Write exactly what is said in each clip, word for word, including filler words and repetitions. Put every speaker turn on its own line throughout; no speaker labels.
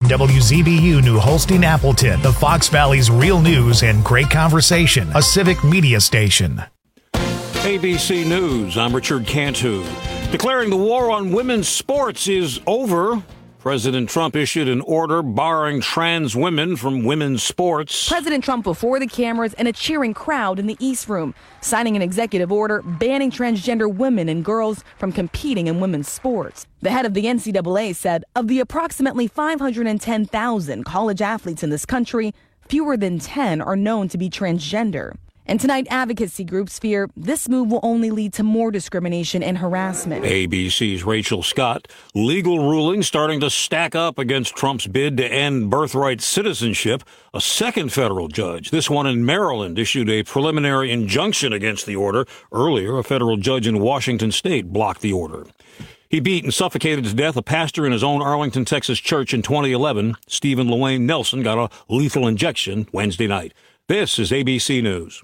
W Z B U New Holstein Appleton, the Fox Valley's real news and great conversation, a civic media station.
A B C News, I'm Richard Cantu. Declaring the war on women's sports is over. President Trump issued an order barring trans women from women's sports.
President Trump before the cameras and a cheering crowd in the East Room, signing an executive order banning transgender women and girls from competing in women's sports. The head of the N C double A said of the approximately five hundred ten thousand college athletes in this country, fewer than ten are known to be transgender. And tonight, advocacy groups fear this move will only lead to more discrimination and harassment.
A B C's Rachel Scott. Legal rulings starting to stack up against Trump's bid to end birthright citizenship. A second federal judge, this one in Maryland, issued a preliminary injunction against the order. Earlier, a federal judge in Washington state blocked the order. He beat and suffocated to death a pastor in his own Arlington, Texas church in twenty eleven. Stephen Lewayne Nelson got a lethal injection Wednesday night. This is A B C News.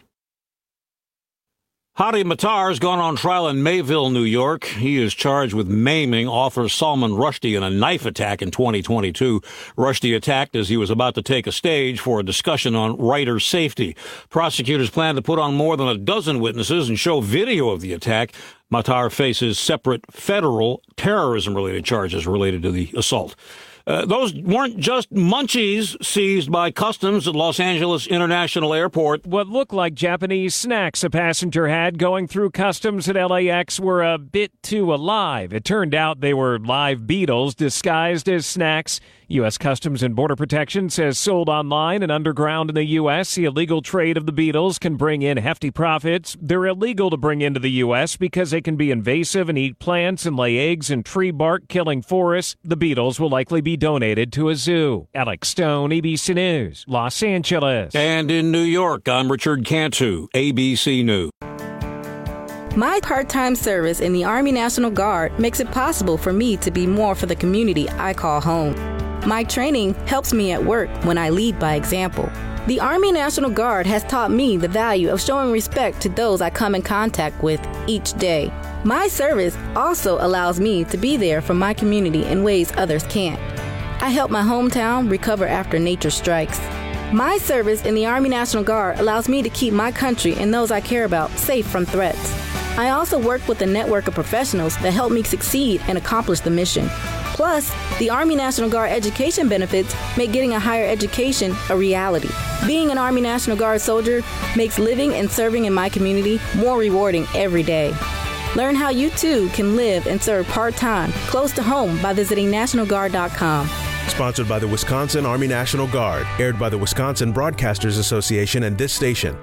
Hadi Matar has gone on trial in Mayville, New York. He is charged with maiming author Salman Rushdie in a knife attack in twenty twenty-two. Rushdie attacked as he was about to take a stage for a discussion on writer safety. Prosecutors plan to put on more than a dozen witnesses and show video of the attack. Matar faces separate federal terrorism-related charges related to the assault. Uh, those weren't just munchies seized by customs at Los Angeles International Airport.
What looked like Japanese snacks a passenger had going through customs at L A X were a bit too alive. It turned out they were live beetles disguised as snacks. U S. Customs and Border Protection says sold online and underground in the U S, the illegal trade of the beetles can bring in hefty profits. They're illegal to bring into the U S because they can be invasive and eat plants and lay eggs in tree bark, killing forests. The beetles will likely be donated to a zoo. Alex Stone, A B C News, Los Angeles.
And in New York, I'm Richard Cantu, A B C News.
My part-time service in the Army National Guard makes it possible for me to be more for the community I call home. My training helps me at work when I lead by example. The Army National Guard has taught me the value of showing respect to those I come in contact with each day. My service also allows me to be there for my community in ways others can't. I help my hometown recover after nature strikes. My service in the Army National Guard allows me to keep my country and those I care about safe from threats. I also work with a network of professionals that help me succeed and accomplish the mission. Plus, the Army National Guard education benefits make getting a higher education a reality. Being an Army National Guard soldier makes living and serving in my community more rewarding every day. Learn how you too can live and serve part-time close to home by visiting national guard dot com.
Sponsored by the Wisconsin Army National Guard. Aired by the Wisconsin Broadcasters Association and this station.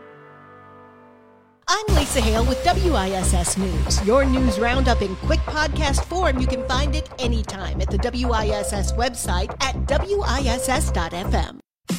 I'm Lisa Hale with W I S S News. Your news roundup in quick podcast form. You can find it anytime at the W I S S website at W I S S dot F M.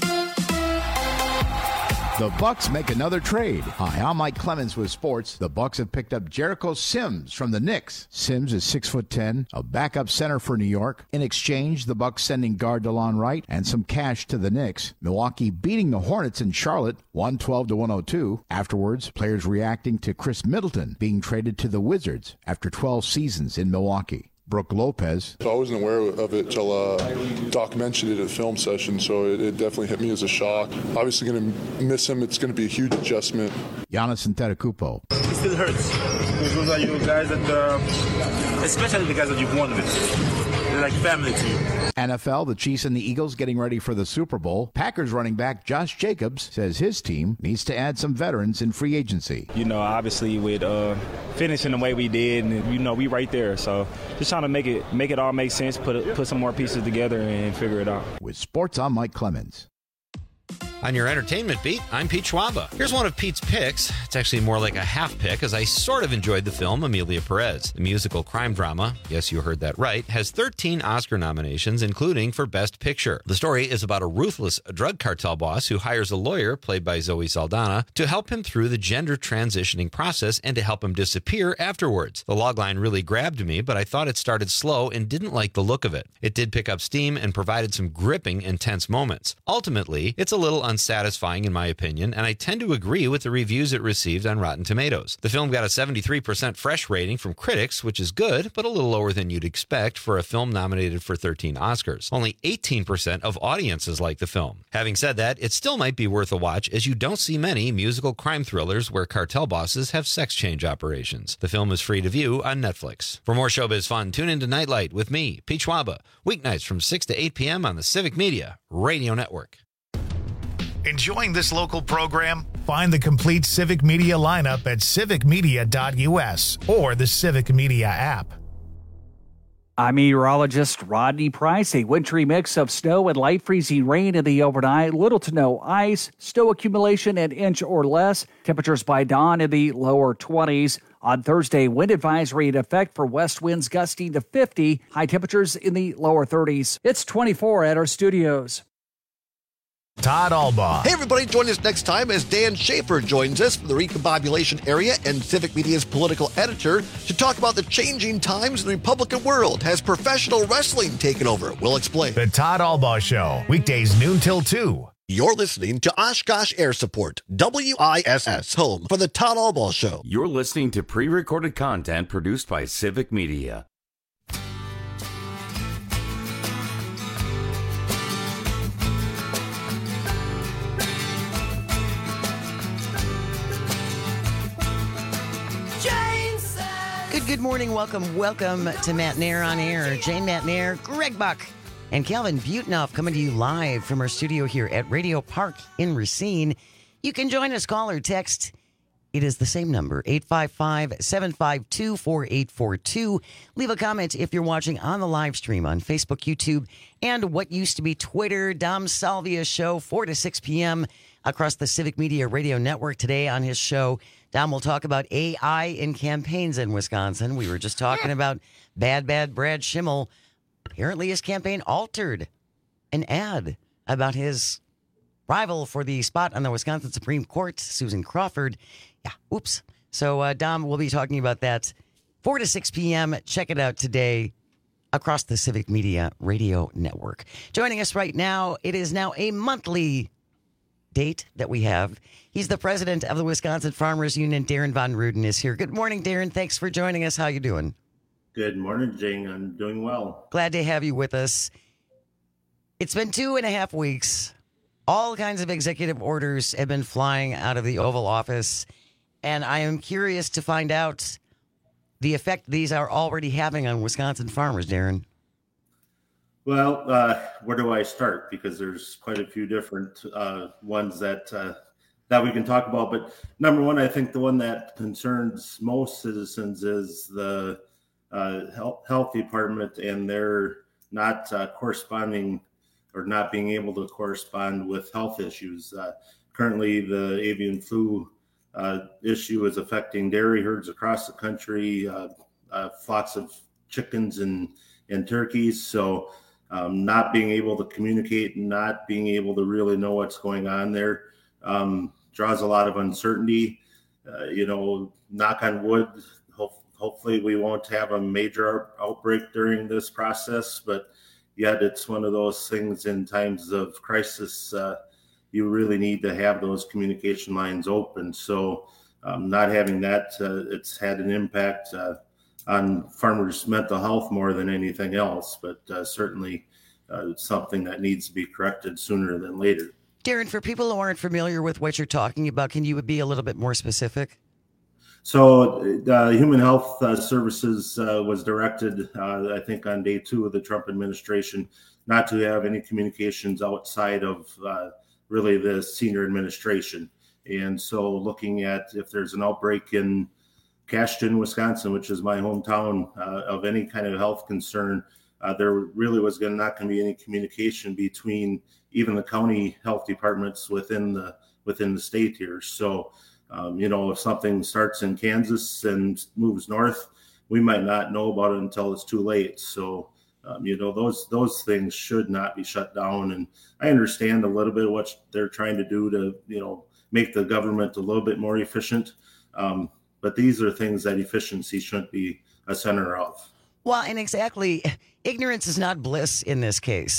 The Bucks make another trade. Hi, I'm Mike Clemens with sports. The Bucks have picked up Jericho Sims from the Knicks. Sims is six foot ten, a backup center for New York. In exchange, the Bucks sending guard DeLon Wright and some cash to the Knicks. Milwaukee beating the Hornets in Charlotte, one twelve to one oh two. Afterwards, players reacting to Chris Middleton being traded to the Wizards after twelve seasons in Milwaukee. Brooke Lopez.
I wasn't aware of it till uh, Doc mentioned it at a film session, so it, it definitely hit me as a shock. Obviously going to miss him. It's going to be a huge adjustment.
Giannis Antetokounmpo.
It still hurts. Those are you guys that, uh, especially the guys that you've won with. They're like family to you.
N F L, the Chiefs and the Eagles getting ready for the Super Bowl. Packers running back Josh Jacobs says his team needs to add some veterans in free agency.
You know, obviously with uh, finishing the way we did, and you know, we right there. So just trying to make it make it all make sense, put it, put some more pieces together and figure it out.
With sports, I'm Mike Clemens.
On your entertainment beat, I'm Pete Schwaba. Here's one of Pete's picks. It's actually more like a half pick, as I sort of enjoyed the film Amelia Perez. The musical crime drama, yes, you heard that right, has thirteen Oscar nominations, including for Best Picture. The story is about a ruthless drug cartel boss who hires a lawyer, played by Zoe Saldana, to help him through the gender transitioning process and to help him disappear afterwards. The logline really grabbed me, but I thought it started slow and didn't like the look of it. It did pick up steam and provided some gripping, intense moments. Ultimately, it's a little unsatisfying in my opinion, and I tend to agree with the reviews it received on Rotten Tomatoes. The film got a seventy-three percent fresh rating from critics, which is good, but a little lower than you'd expect for a film nominated for thirteen Oscars. Only eighteen percent of audiences like the film. Having said that, it still might be worth a watch, as you don't see many musical crime thrillers where cartel bosses have sex change operations. The film is free to view on Netflix. For more showbiz fun, tune into Nightlight with me, Pete Schwaba, weeknights from six to eight p.m. on the Civic Media Radio Network.
Enjoying this local program? Find the complete Civic Media lineup at civic media dot u s or the Civic Media app.
I'm meteorologist Rodney Price. A wintry mix of snow and light freezing rain in the overnight. Little to no ice. Snow accumulation an inch or less. Temperatures by dawn in the lower twenties. On Thursday, wind advisory in effect for west winds gusting to fifty. High temperatures in the lower thirties. It's twenty-four at our studios.
Todd Albaugh.
Hey, everybody, join us next time as Dan Schaefer joins us from the Recombobulation area and Civic Media's political editor to talk about the changing times in the Republican world. Has professional wrestling taken over? We'll explain.
The Todd Albaugh Show, weekdays noon till two.
You're listening to Oshkosh Air Support, W I S S, home for the Todd Albaugh Show.
You're listening to pre-recorded content produced by Civic Media.
Good, good morning. Welcome, welcome to Matt Nair on Air. Jane Matt Nair, Greg Buck, and Calvin Butenoff coming to you live from our studio here at Radio Park in Racine. You can join us, call or text. It is the same number, eight five five, seven five two, four eight four two. Leave a comment if you're watching on the live stream on Facebook, YouTube, and what used to be Twitter. Dom Salvia Show, four to six p.m. across the Civic Media Radio Network. Today on his show, Dom will talk about A I in campaigns in Wisconsin. We were just talking about bad, bad Brad Schimmel. Apparently his campaign altered an ad about his rival for the spot on the Wisconsin Supreme Court, Susan Crawford. Yeah, oops. So uh, Dom will be talking about that four to six p.m. Check it out today across the Civic Media Radio Network. Joining us right now, it is now a monthly date that we have. He's the president of the Wisconsin Farmers Union. Darren Von Ruden is here. Good morning, Darren. Thanks for joining us. How you doing?
Good morning, Jane. I'm doing well.
Glad to have you with us. It's been two and a half weeks. All kinds of executive orders have been flying out of the Oval Office, and I am curious to find out the effect these are already having on Wisconsin farmers, Darren.
Well, uh, where do I start? Because there's quite a few different uh, ones that uh, that we can talk about. But number one, I think the one that concerns most citizens is the uh, health, health department and their not uh, corresponding or not being able to correspond with health issues. Uh, currently, the avian flu uh, issue is affecting dairy herds across the country, uh, uh, flocks of chickens and, and turkeys. So Um, not being able to communicate and not being able to really know what's going on there um, draws a lot of uncertainty. Uh, you know, knock on wood, ho- hopefully we won't have a major outbreak during this process, but yet it's one of those things in times of crisis, uh, you really need to have those communication lines open. So um, not having that, uh, it's had an impact uh, on farmers' mental health more than anything else, but uh, certainly uh, it's something that needs to be corrected sooner than later.
Darren, for people who aren't familiar with what you're talking about, can you be a little bit more specific?
So uh, Human Health uh, Services uh, was directed, uh, I think on day two of the Trump administration, not to have any communications outside of uh, really the senior administration. And so looking at if there's an outbreak in Cashton, Wisconsin, which is my hometown, uh, of any kind of health concern, uh, there really was gonna, not going to be any communication between even the county health departments within the within the state here. So, um, you know, if something starts in Kansas and moves north, we might not know about it until it's too late. So, um, you know, those those things should not be shut down. And I understand a little bit of what they're trying to do to, you know, make the government a little bit more efficient. Um, But these are things that efficiency shouldn't be a center of.
Well, and exactly, ignorance is not bliss in this case.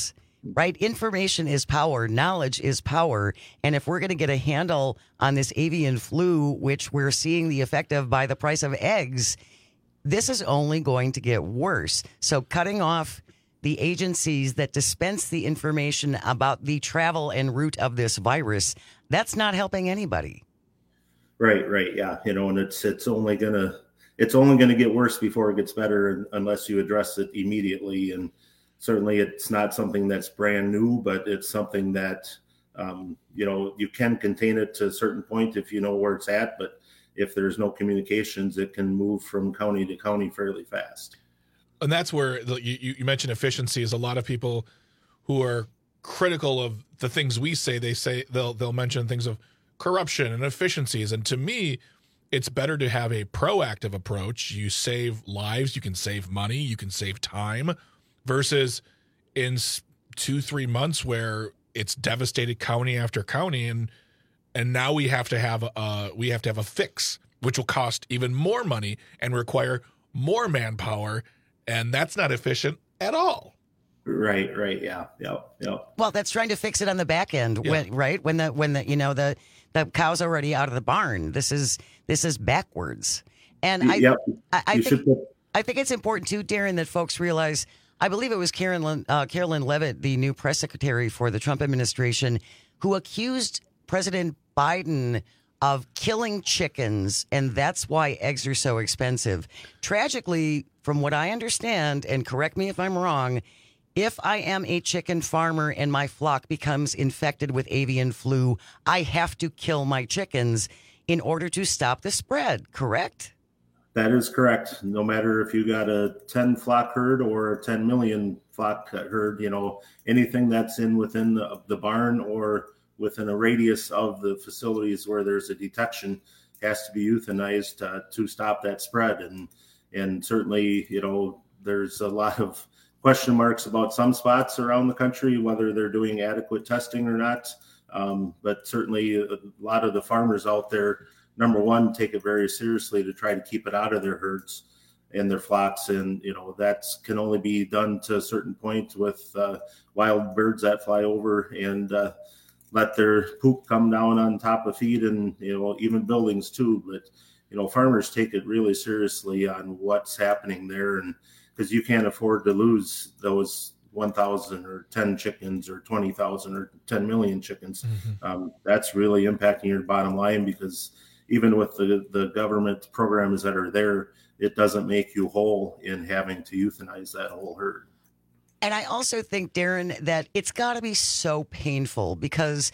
right? Information is power. Knowledge is power. And if we're going to get a handle on this avian flu, which we're seeing the effect of by the price of eggs, this is only going to get worse. So cutting off the agencies that dispense the information about the travel and route of this virus, that's not helping anybody.
Right, right. Yeah. You know, and it's, it's only going to, it's only going to get worse before it gets better unless you address it immediately. And certainly it's not something that's brand new, but it's something that, um, you know, you can contain it to a certain point if you know where it's at. But if there's no communications, it can move from county to county fairly fast.
And that's where the, you, you mentioned efficiency is a lot of people who are critical of the things we say. They say they'll they'll mention things of corruption and efficiencies. And to me, it's better to have a proactive approach. You save lives, you can save money, you can save time, versus in two, three months where it's devastated county after county, and and now we have to have a we have to have a fix, which will cost even more money and require more manpower. And that's not efficient at all.
Right, right, yeah, yeah, yeah.
Well, that's trying to fix it on the back end,
Yeah.
when, right? When the when the you know the the cow's already out of the barn. This is this is backwards, and I
Yep.
I, I
You
think
should put-
I think it's important too, Darren, that folks realize. I believe it was Carolyn uh, Carolyn Levitt, the new press secretary for the Trump administration, who accused President Biden of killing chickens, and that's why eggs are so expensive. Tragically, from what I understand, and correct me if I'm wrong, if I am a chicken farmer and my flock becomes infected with avian flu, I have to kill my chickens in order to stop the spread, correct?
That is correct. No matter if you got a ten flock herd or a ten million flock herd, you know, anything that's in within the, the barn or within a radius of the facilities where there's a detection has to be euthanized uh, to stop that spread. And and certainly, you know, there's a lot of question marks about some spots around the country, whether they're doing adequate testing or not. Um, but certainly a lot of the farmers out there, number one, take it very seriously to try to keep it out of their herds and their flocks. And, you know, that can only be done to a certain point with uh, wild birds that fly over and uh, let their poop come down on top of feed and, you know, even buildings too. But, you know, farmers take it really seriously on what's happening there. And because you can't afford to lose those one thousand or ten chickens or twenty thousand or ten million chickens. Mm-hmm. Um, that's really impacting your bottom line, because even with the, the government programs that are there, it doesn't make you whole in having to euthanize that whole herd.
And I also think, Darren, that it's got to be so painful because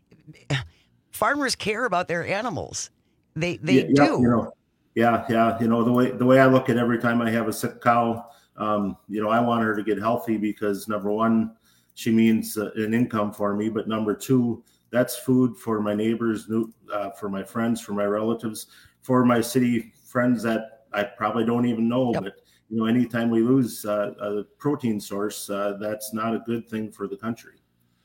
farmers care about their animals. They they
yeah,
do.
Yeah, you know, yeah, yeah. You know, the way the way I look at every time I have a sick cow, um, you know, I want her to get healthy because number one, she means uh, an income for me, but number two, that's food for my neighbors, uh, for my friends, for my relatives, for my city friends that I probably don't even know. Yep. But you know, anytime we lose uh, a protein source, uh, that's not a good thing for the country.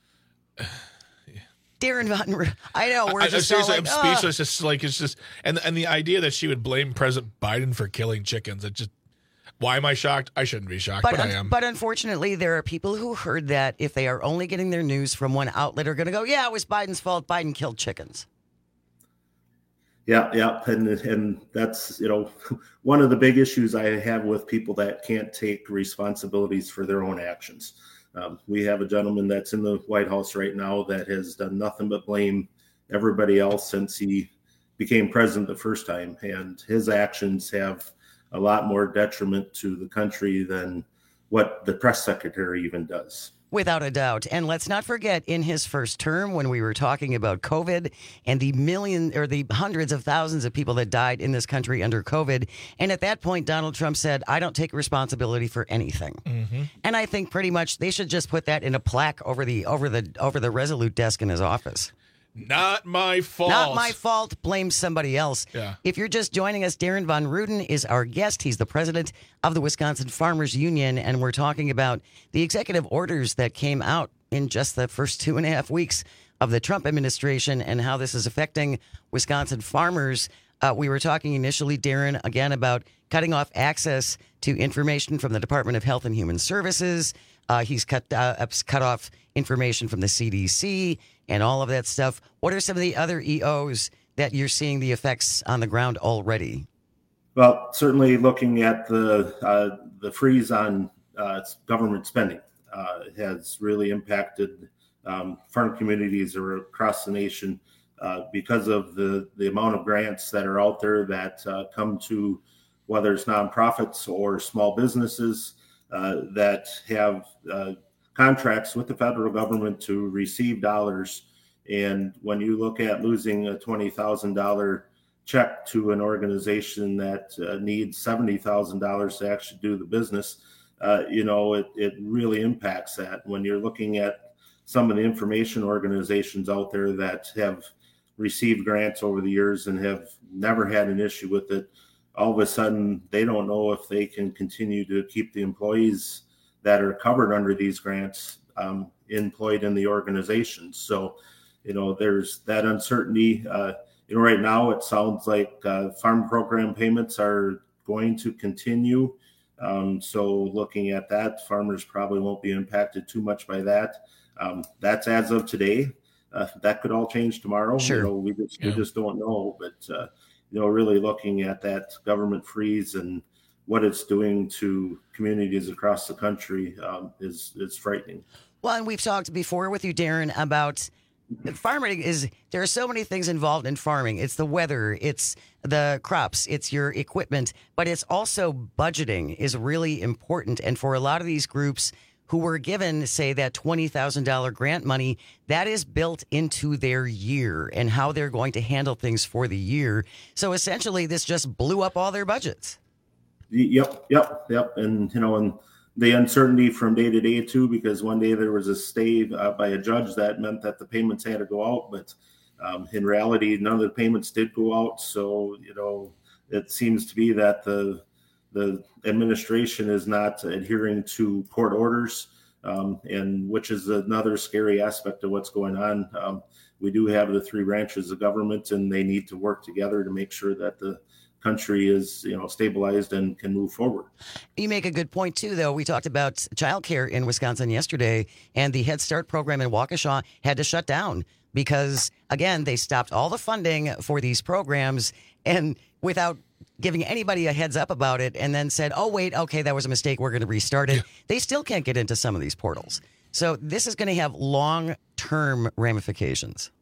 Darren Von, I know we're
I,
just
I,
all like,
I'm speechless. Oh. Just like it's just, and and the idea that she would blame President Biden for killing chickens. It just, why am I shocked? I shouldn't be shocked, but, but I am.
But unfortunately, there are people who heard that if they are only getting their news from one outlet are going to go, yeah, it was Biden's fault. Biden killed chickens.
Yeah, yeah, and and that's, you know, one of the big issues I have with people that can't take responsibilities for their own actions. Um, we have a gentleman that's in the White House right now that has done nothing but blame everybody else since he became president the first time, and his actions have a lot more detriment to the country than what the press secretary even does.
Without a doubt. And let's not forget, in his first term, when we were talking about COVID and the million or the hundreds of thousands of people that died in this country under COVID. And at that point, Donald Trump said, I don't take responsibility for anything. Mm-hmm. And I think pretty much they should just put that in a plaque over the over the over the Resolute desk in his office.
Not my fault.
Not my fault. Blame somebody else.
Yeah.
If you're just joining us, Darren Von Ruden is our guest. He's the president of the Wisconsin Farmers Union, and we're talking about the executive orders that came out in just the first two and a half weeks of the Trump administration and how this is affecting Wisconsin farmers. Uh, we were talking initially, Darren, again about cutting off access to information from the Department of Health and Human Services. Uh, he's cut uh, cut off information from the C D C and all of that stuff. What are some of the other E Os that you're seeing the effects on the ground already?
Well, certainly looking at the uh, the freeze on uh, government spending uh, has really impacted um, farm communities across the nation uh, because of the, the amount of grants that are out there that uh, come to whether it's nonprofits or small businesses uh, that have uh, contracts with the federal government to receive dollars. And when you look at losing a twenty thousand dollars check to an organization that uh, needs seventy thousand dollars to actually do the business, uh, you know, it, it really impacts that. When you're looking at some of the information organizations out there that have received grants over the years and have never had an issue with it, all of a sudden they don't know if they can continue to keep the employees that are covered under these grants um, employed in the organizations. So, you know, there's that uncertainty. Uh, you know, right now it sounds like uh, farm program payments are going to continue. Um, so looking at that, farmers probably won't be impacted too much by that. Um, that's as of today. Uh, that could all change tomorrow.
Sure.
You know, we just,
Yeah.
we just don't know. But, uh, you know, really looking at that government freeze and what it's doing to communities across the country um, is, is frightening.
Well, and we've talked before with you, Darren, about farming is, there are so many things involved in farming. It's the weather, it's the crops, it's your equipment, but it's also budgeting is really important. And for a lot of these groups who were given, say, that twenty thousand dollars grant money, that is built into their year and how they're going to handle things for the year. So essentially, this just blew up all their budgets.
Yep, yep, yep. And, you know, and the uncertainty from day to day, too, because one day there was a stay uh, by a judge that meant that the payments had to go out. But um, in reality, none of the payments did go out. So, you know, it seems to be that the the administration is not adhering to court orders, um, and which is another scary aspect of what's going on. Um, we do have the three branches of government, and they need to work together to make sure that the country is, you know, stabilized and can move forward.
You make a good point, too, though. We talked about childcare in Wisconsin yesterday, and the Head Start program in Waukesha had to shut down because, again, they stopped all the funding for these programs and without giving anybody a heads up about it, and then said, oh, wait, okay, that was a mistake. We're going to restart it. Yeah. They still can't get into some of these portals. So this is going to have long-term ramifications.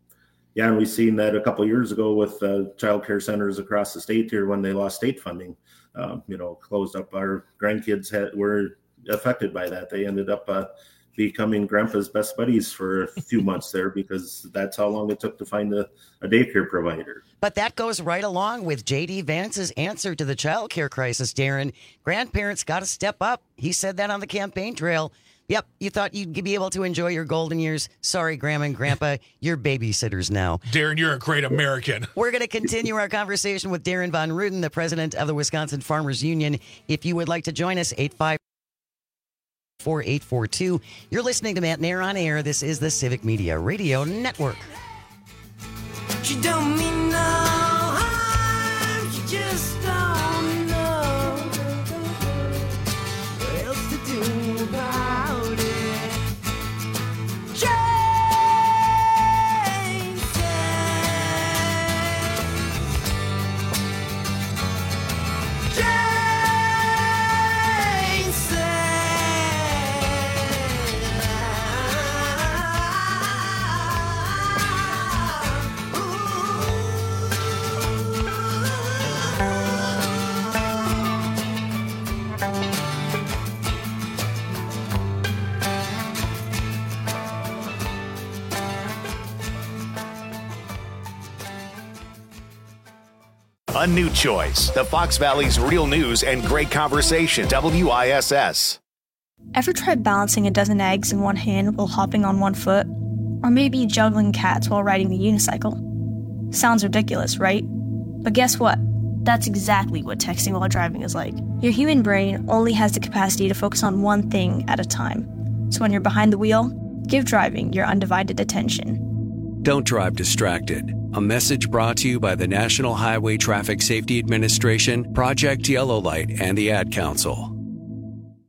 Yeah, and we've seen that a couple of years ago with uh, child care centers across the state here when they lost state funding. Um, you know, closed up. Our grandkids had, were affected by that. They ended up uh, becoming grandpa's best buddies for a few months there because that's how long it took to find a, a daycare provider.
But that goes right along with J D. Vance's answer to the child care crisis, Darren. Grandparents got to step up. He said that on the campaign trail. Yep, you thought you'd be able to enjoy your golden years. Sorry, Grandma and Grandpa, you're babysitters now.
Darren, you're a great American.
We're going to continue our conversation with Darren Von Ruden, the president of the Wisconsin Farmers Union. If you would like to join us, eight five four eight four two. You're listening to Matt Nair on Air. This is the Civic Media Radio Network.
She don't mean no harm, she just don't know what else to do about it. Jane said, Jane
A new choice. The Fox Valley's real news and great conversation. W I S S.
Ever tried balancing a dozen eggs in one hand while hopping on one foot? Or maybe juggling cats while riding the unicycle? Sounds ridiculous, right? But guess what? That's exactly what texting while driving is like. Your human brain only has the capacity to focus on one thing at a time. So when you're behind the wheel, give driving your undivided attention.
Don't drive distracted. A message brought to you by the National Highway Traffic Safety Administration, Project Yellow Light, and the Ad Council.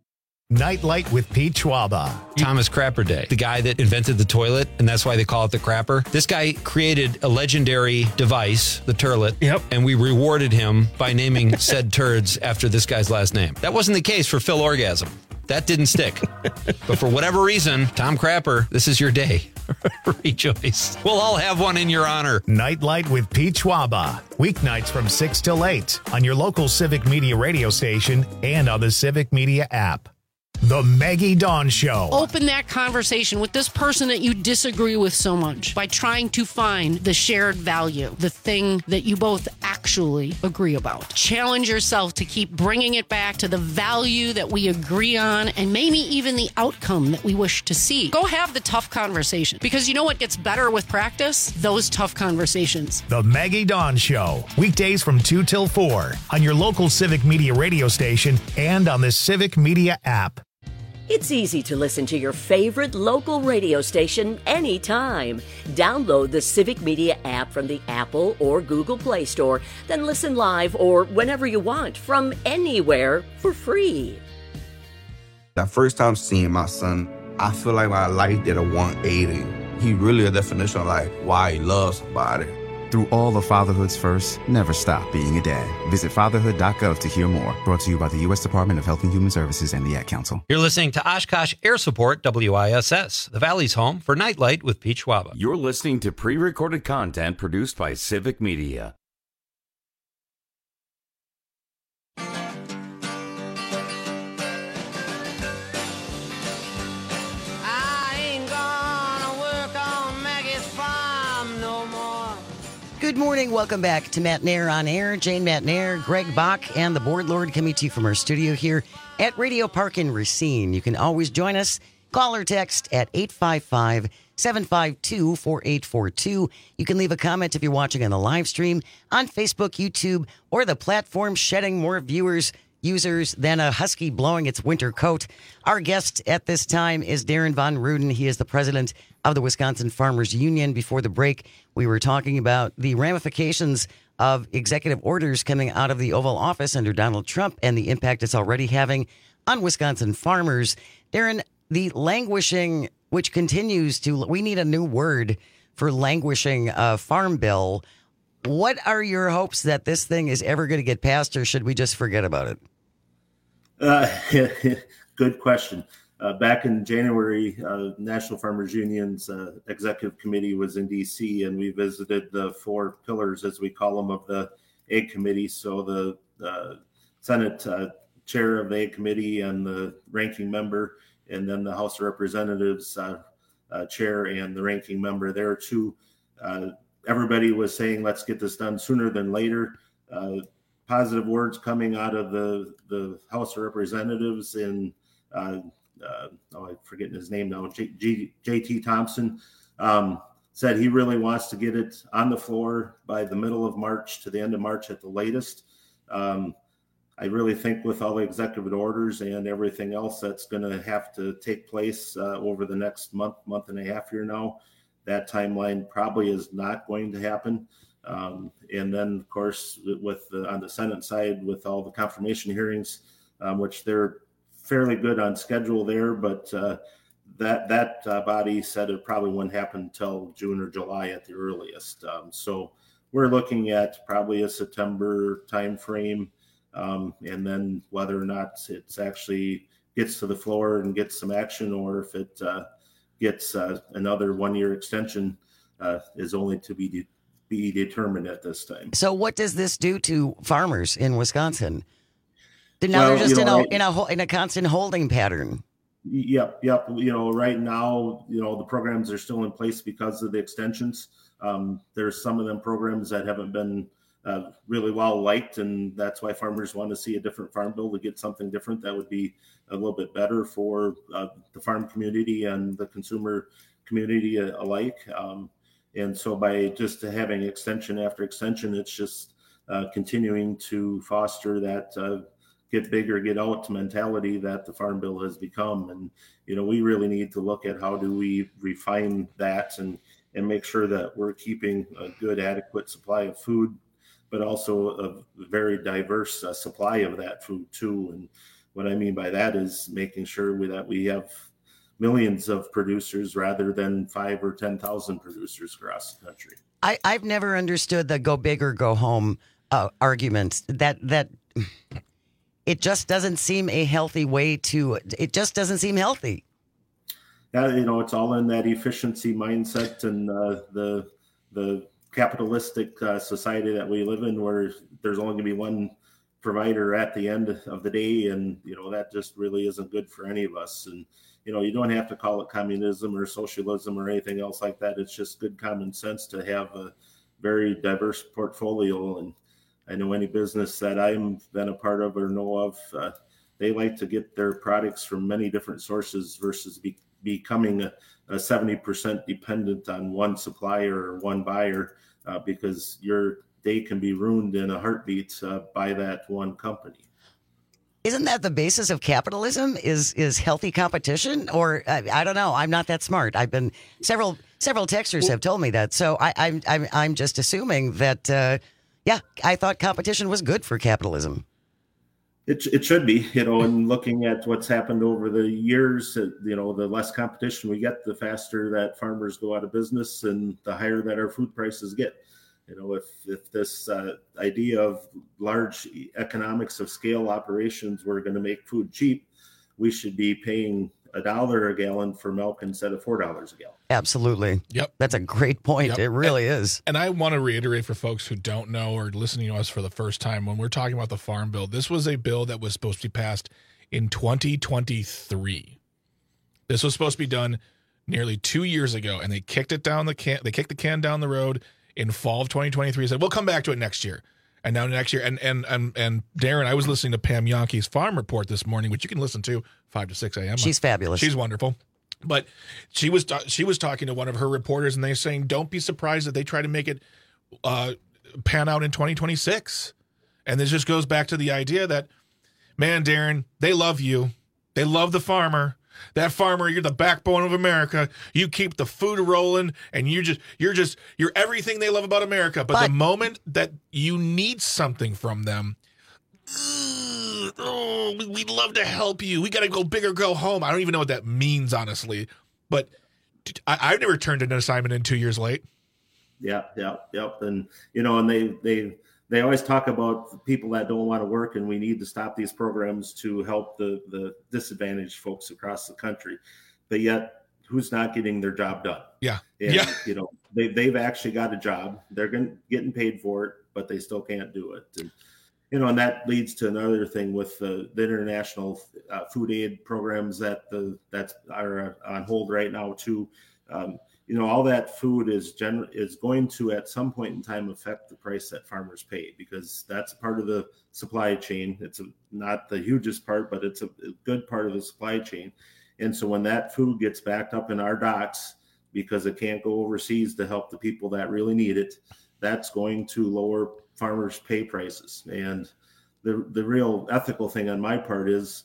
Nightlight with Pete Schwaba.
Thomas Crapper Day, the guy that invented the toilet, and that's why they call it the crapper. This guy created a legendary device, the turlet, yep. and we rewarded him by naming said turds after this guy's last name. That wasn't the case for Phil Orgasm. That didn't stick. But for whatever reason, Tom Crapper, this is your day. Rejoice. We'll all have one in your honor.
Nightlight with Pete Schwaba. Weeknights from six till eight on your local Civic Media radio station and on the Civic Media app. The Maggie Dawn Show.
Open that conversation with this person that you disagree with so much by trying to find the shared value, the thing that you both actually agree about. Challenge yourself to keep bringing it back to the value that we agree on and maybe even the outcome that we wish to see. Go have the tough conversation, because you know what gets better with practice? Those tough conversations.
The Maggie Dawn Show. Weekdays from two till four on your local Civic Media radio station and on the Civic Media app.
It's easy to listen to your favorite local radio station anytime. Download the Civic Media app from the Apple or Google Play Store, then listen live or whenever you want from anywhere for free.
That first time seeing my son, I feel like my life did a one eighty. He really a definition of like why he loves somebody.
Through all of fatherhood's first, never stop being a dad. Visit fatherhood dot gov to hear more. Brought to you by the U S Department of Health and Human Services and the Ad Council.
You're listening to Oshkosh Air Support W I S S, the Valley's home for Nightlight with Pete Schwaba.
You're listening to pre-recorded content produced by Civic Media.
Good morning. Welcome back to Matt Nair on Air. Jane Matt Nair, Greg Bach, and the Board Lord coming to you from our studio here at Radio Park in Racine. You can always join us. Call or text at eight five five, seven five two, four eight four two. You can leave a comment if you're watching on the live stream on Facebook, YouTube, or the platform shedding more viewers, users than a husky blowing its winter coat. Our guest at this time is Darren Von Ruden. He is the president of the Wisconsin Farmers Union. Before the break, we were talking about the ramifications of executive orders coming out of the Oval Office under Donald Trump and the impact it's already having on Wisconsin farmers. Darren, the languishing, which continues to, we need a new word for languishing uh, farm bill. What are your hopes that this thing is ever going to get passed, or should we just forget about it?
Uh, good question. Uh, back in January, uh, National Farmers Union's uh, executive committee was in D C, and we visited the four pillars, as we call them, of the Ag Committee. So the uh, Senate uh, chair of the Ag Committee and the ranking member, and then the House of Representatives uh, uh, chair and the ranking member there too. Uh, everybody was saying, let's get this done sooner than later. Uh, positive words coming out of the, the House of Representatives in uh, Uh, oh, I'm forgetting his name now, J, G, J T Thompson, um, said he really wants to get it on the floor by the middle of March to the end of March at the latest. Um, I really think with all the executive orders and everything else that's going to have to take place uh, over the next month, month and a half here now, that timeline probably is not going to happen. Um, and then, of course, with the, on the Senate side, with all the confirmation hearings, um, which they're fairly good on schedule there, but uh, that that uh, body said it probably wouldn't happen until June or July at the earliest. Um, so we're looking at probably a September timeframe, um, and then whether or not it's actually gets to the floor and gets some action, or if it uh, gets uh, another one-year extension, uh, is only to be de- be determined at this time.
So what does this do to farmers in Wisconsin? Now
Well,
they're just
you know,
in a in a in a constant holding pattern.
Yep, yep. You know, right now, you know, the programs are still in place because of the extensions. Um, there's some of them programs that haven't been uh, really well liked, and that's why farmers want to see a different farm bill to get something different that would be a little bit better for uh, the farm community and the consumer community alike. Um, and so by just having extension after extension, it's just uh, continuing to foster that uh, get bigger, get out mentality that the farm bill has become. And, you know, we really need to look at how do we refine that and, and make sure that we're keeping a good, adequate supply of food, but also a very diverse uh, supply of that food too. And what I mean by that is making sure we, that we have millions of producers rather than five or ten thousand producers across the country.
I, I've never understood the go big or go home uh, argument. That that it just doesn't seem a healthy way to. It just doesn't seem healthy.
Yeah, you know, it's all in that efficiency mindset and uh, the the capitalistic uh, society that we live in, where there's only going to be one provider at the end of the day, and you know that just really isn't good for any of us. And you know, you don't have to call it communism or socialism or anything else like that. It's just good common sense to have a very diverse portfolio. And I know any business that I've been a part of or know of, uh, they like to get their products from many different sources versus be, becoming a, a seventy percent dependent on one supplier or one buyer, uh, because your day can be ruined in a heartbeat uh, by that one company.
Isn't that the basis of capitalism? Is is healthy competition? Or I, I don't know. I'm not that smart. I've been several several texters have told me that. So I, I'm I'm I'm just assuming that. Uh, yeah, I thought competition was good for capitalism.
It it should be, you know. And looking at what's happened over the years, you know, the less competition we get, the faster that farmers go out of business, and the higher that our food prices get. You know, if if this uh, idea of large economics of scale operations were going to make food cheap, we should be paying a dollar a gallon for milk instead of four dollars a gallon.
Absolutely.
Yep.
That's a great point.
Yep.
It really
and,
is.
And I want to reiterate for folks who don't know or listening to us for the first time, when we're talking about the Farm Bill, this was a bill that was supposed to be passed in twenty twenty-three. This was supposed to be done nearly two years ago, and they kicked it down the can. They kicked the can down the road in fall of twenty twenty-three. Said we'll come back to it next year, and now next year. And and and and Darren, I was listening to Pam Yonke's Farm Report this morning, which you can listen to five to six a.m.
She's fabulous.
She's wonderful. But she was she was talking to one of her reporters, and they're saying, don't be surprised that they try to make it uh, pan out in twenty twenty-six. And this just goes back to the idea that, man, Darren, they love you. They love the farmer. That farmer, you're the backbone of America. You keep the food rolling, and you just, you're just, you're everything they love about America. But, but the moment that you need something from them, oh, we'd love to help you. We got to go big or go home. I don't even know what that means, honestly. But I, I've never turned in an assignment in two years late.
Yeah, yeah, yep. And you know, and they they. They always talk about people that don't want to work, and we need to stop these programs to help the, the disadvantaged folks across the country. But yet, who's not getting their job done?
Yeah.
And,
yeah.
you know, they, they've actually got a job. They're getting, getting paid for it, but they still can't do it. And, you know, and that leads to another thing with the, the international uh, food aid programs that the that's are on hold right now, too. Um, You know, all that food is gen- is going to at some point in time affect the price that farmers pay, because that's part of the supply chain. It's a, not the hugest part, but it's a, a good part of the supply chain. And so when that food gets backed up in our docks because it can't go overseas to help the people that really need it, that's going to lower farmers' pay prices. And the the real ethical thing on my part is,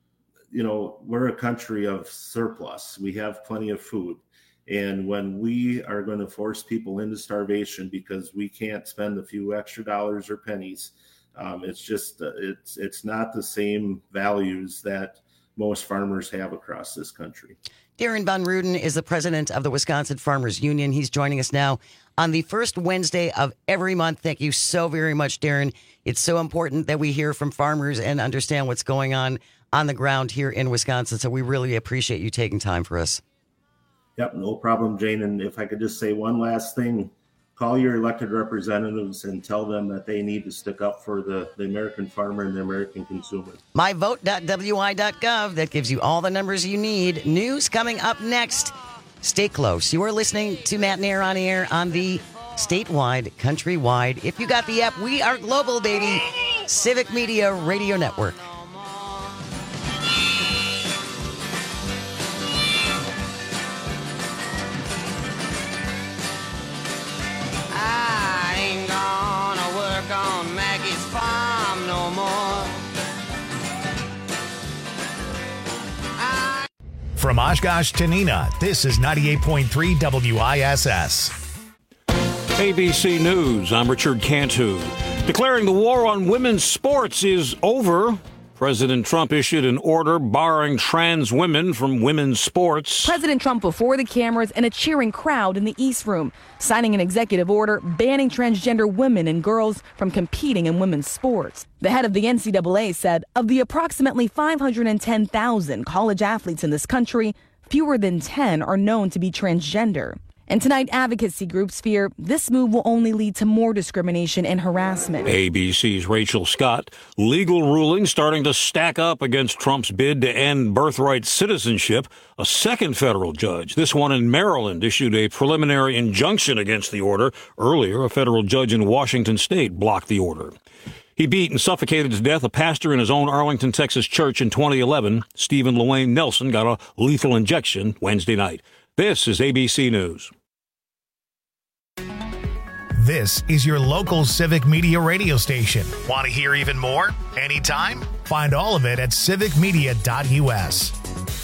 you know, we're a country of surplus. We have plenty of food. And when we are going to force people into starvation because we can't spend a few extra dollars or pennies, um, it's just uh, it's it's not the same values that most farmers have across this country.
Darren Von Ruden is the president of the Wisconsin Farmers Union. He's joining us now on the first Wednesday of every month. Thank you so very much, Darren. It's so important that we hear from farmers and understand what's going on on the ground here in Wisconsin. So we really appreciate you taking time for us.
Yep, no problem, Jane. And if I could just say one last thing, call your elected representatives and tell them that they need to stick up for the, the American farmer and the American consumer.
my vote dot w i dot gov. That gives you all the numbers you need. News coming up next. Stay close. You are listening to Matt Nair on air on the statewide, countrywide. If you got the app, we are global, baby. Civic Media Radio Network.
From Oshkosh to Neenah, this is ninety-eight point three W I S S.
A B C News, I'm Richard Cantu. Declaring the war on women's sports is over. President Trump issued an order barring trans women from women's sports.
President Trump before the cameras and a cheering crowd in the East Room, signing an executive order banning transgender women and girls from competing in women's sports. The head of the N C double A said of the approximately five hundred ten thousand college athletes in this country, fewer than ten are known to be transgender. And tonight, advocacy groups fear this move will only lead to more discrimination and harassment.
A B C's Rachel Scott. Legal ruling starting to stack up against Trump's bid to end birthright citizenship. A second federal judge, this one in Maryland, issued a preliminary injunction against the order. Earlier, a federal judge in Washington state blocked the order. He beat and suffocated to death a pastor in his own Arlington, Texas church in twenty eleven. Stephen Lewayne Nelson got a lethal injection Wednesday night. This is A B C News.
This is your local Civic Media radio station. Want to hear even more? Anytime? Find all of it at civic media dot U S.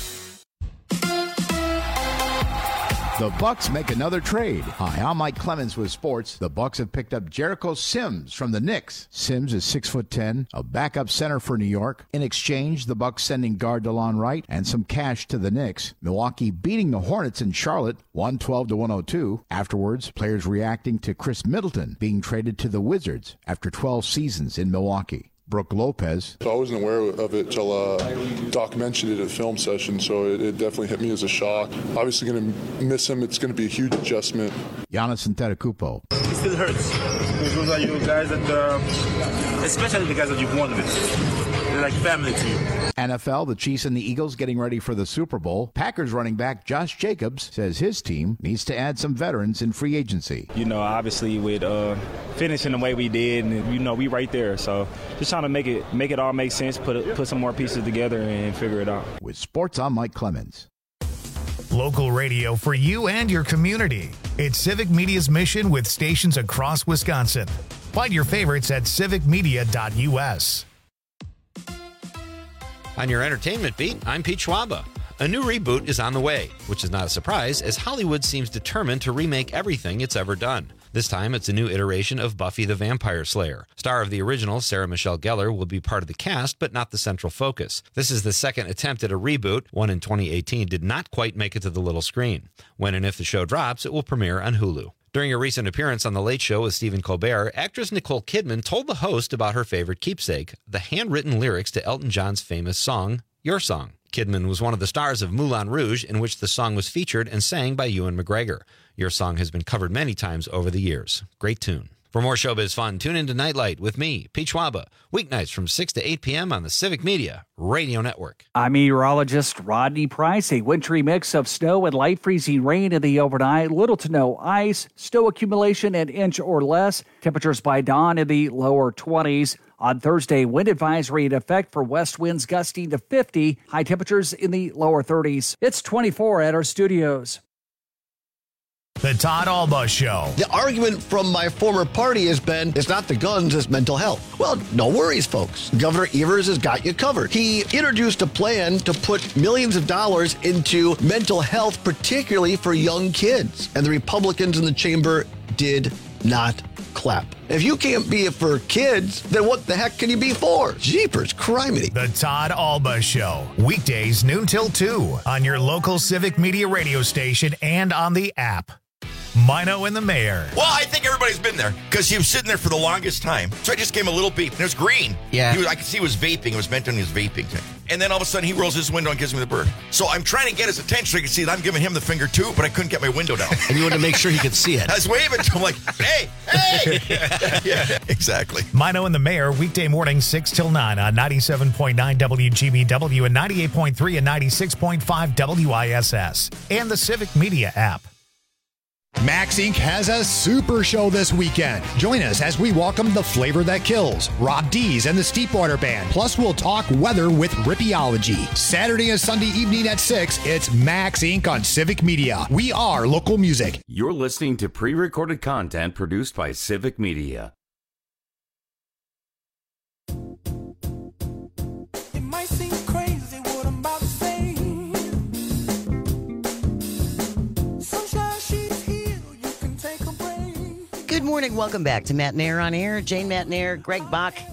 The Bucks make another trade. Hi, I'm Mike Clemens with sports. The Bucks have picked up Jericho Sims from the Knicks. Sims is six foot ten, a backup center for New York. In exchange, the Bucks sending guard DeLon Wright and some cash to the Knicks. Milwaukee beating the Hornets in Charlotte, one twelve to one oh two. Afterwards, players reacting to Chris Middleton being traded to the Wizards after twelve seasons in Milwaukee. Brooke Lopez.
I wasn't aware of it until uh, Doc mentioned it at a film session, so it, it definitely hit me as a shock. Obviously going to miss him. It's going to be a huge adjustment.
Giannis Antetokounmpo.
It still hurts. Because those are your guys that, uh, especially the guys that you've won with. They're like family to you.
N F L, the Chiefs and the Eagles getting ready for the Super Bowl. Packers running back Josh Jacobs says his team needs to add some veterans in free agency.
You know, obviously with uh, finishing the way we did, and you know, we right there. So just trying to make it make it all make sense, put it, put some more pieces together and figure it out.
With sports, I'm Mike Clemens.
Local radio for you and your community. It's Civic Media's mission with stations across Wisconsin. Find your favorites at civic media dot U S.
On your entertainment beat, I'm Pete Schwaba. A new reboot is on the way, which is not a surprise as Hollywood seems determined to remake everything it's ever done. This time, it's a new iteration of Buffy the Vampire Slayer. Star of the original, Sarah Michelle Gellar, will be part of the cast, but not the central focus. This is the second attempt at a reboot. One in twenty eighteen did not quite make it to the little screen. When and if the show drops, it will premiere on Hulu. During a recent appearance on The Late Show with Stephen Colbert, actress Nicole Kidman told the host about her favorite keepsake, the handwritten lyrics to Elton John's famous song, Your Song. Kidman was one of the stars of Moulin Rouge, in which the song was featured and sang by Ewan McGregor. Your Song has been covered many times over the years. Great tune. For more showbiz fun, tune in to Nightlight with me, Pete Schwaba, weeknights from six to eight p.m. on the Civic Media Radio Network.
I'm meteorologist Rodney Price. A wintry mix of snow and light freezing rain in the overnight. Little to no ice, snow accumulation an inch or less. Temperatures by dawn in the lower twenties. On Thursday, wind advisory in effect for west winds gusting to fifty. High temperatures in the lower thirties. It's twenty-four at our studios.
The Todd Alba Show.
The argument from my former party has been, it's not the guns, it's mental health. Well, no worries, folks. Governor Evers has got you covered. He introduced a plan to put millions of dollars into mental health, particularly for young kids. And the Republicans in the chamber did not clap. If you can't be it for kids, then what the heck can you be for? Jeepers, criminy.
The Todd Alba Show. Weekdays noon till two on your local Civic Media radio station and on the app. Mino and the Mayor.
Well, I think everybody's been there because he was sitting there for the longest time. So I just gave him a little beep, and it was green.
Yeah.
He was, I could see he was vaping. It was meant on his vaping thing. And then all of a sudden, he rolls his window and gives me the bird. So I'm trying to get his attention so he can see that I'm giving him the finger too, but I couldn't get my window down.
And you wanted to make sure he could see it.
I was waving to him like, hey, hey. Yeah, exactly.
Mino and the Mayor, weekday morning, six till nine on ninety-seven point nine W G B W and ninety-eight point three and ninety-six point five W I S S. And the Civic Media app.
Max Incorporated has a super show this weekend. Join us as we welcome the flavor that kills, Rob Dees and the Steepwater Band. Plus, we'll talk weather with Rippeology. Saturday and Sunday evening at six, it's Max Incorporated on Civic Media. We are local music.
You're listening to pre-recorded content produced by Civic Media.
It might seem crazy what I'm about to say. Sunshine, she's here. You can take a break.
Good morning. Welcome back to Matt and Air on Air. Jane Matt and Air, Greg Bach,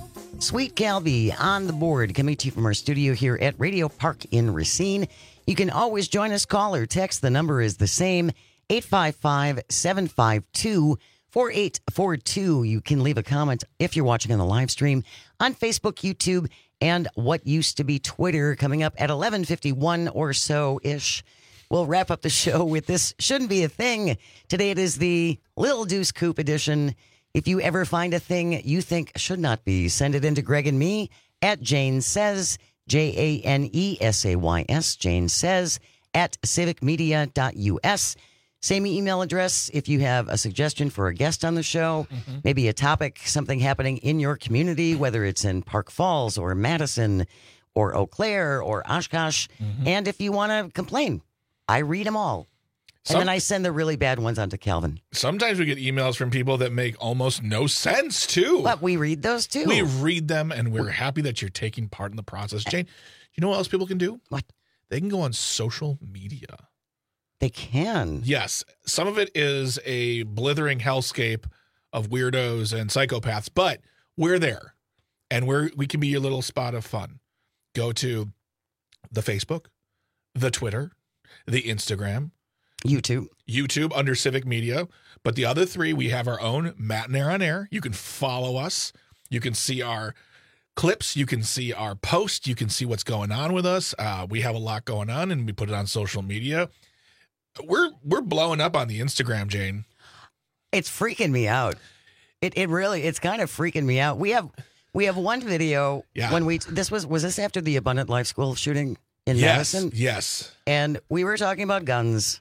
Sweet Calvi on the board, coming to you from our studio here at Radio Park in Racine. You can always join us, call or text. The number is the same, eight five five, seven five two, four eight four two. You can leave a comment if you're watching on the live stream on Facebook, YouTube, and what used to be Twitter. Coming up at eleven fifty-one or so-ish. We'll wrap up the show with This Shouldn't Be a Thing. Today it is the Little Deuce Coupe edition. If you ever find a thing you think should not be, send it in to Greg and me at Jane Says, J A N E S A Y S, Jane Says, at civic media dot U S. Same email address if you have a suggestion for a guest on the show, mm-hmm. maybe a topic, something happening in your community, whether it's in Park Falls or Madison or Eau Claire or Oshkosh. Mm-hmm. And if you want to complain, I read them all. Some, and then I send the really bad ones on to Calvin.
Sometimes we get emails from people that make almost no sense, too.
But we read those, too.
We read them, and we're happy that you're taking part in the process. Jane, you know what else people can do?
What?
They can go on social media.
They can?
Yes. Some of it is a blithering hellscape of weirdos and psychopaths, but we're there, and we're we can be your little spot of fun. Go to the Facebook, the Twitter, the Instagram,
YouTube,
YouTube under Civic Media. But the other three, we have our own Matt and Air on Air. You can follow us. You can see our clips. You can see our posts. You can see what's going on with us. Uh, we have a lot going on, and we put it on social media. We're we're blowing up on the Instagram, Jane.
It's freaking me out. It it really it's kind of freaking me out. We have we have one video
yeah.
when we this was was this after the Abundant Life School shooting in
yes,
Madison?
Yes.
And we were talking about guns.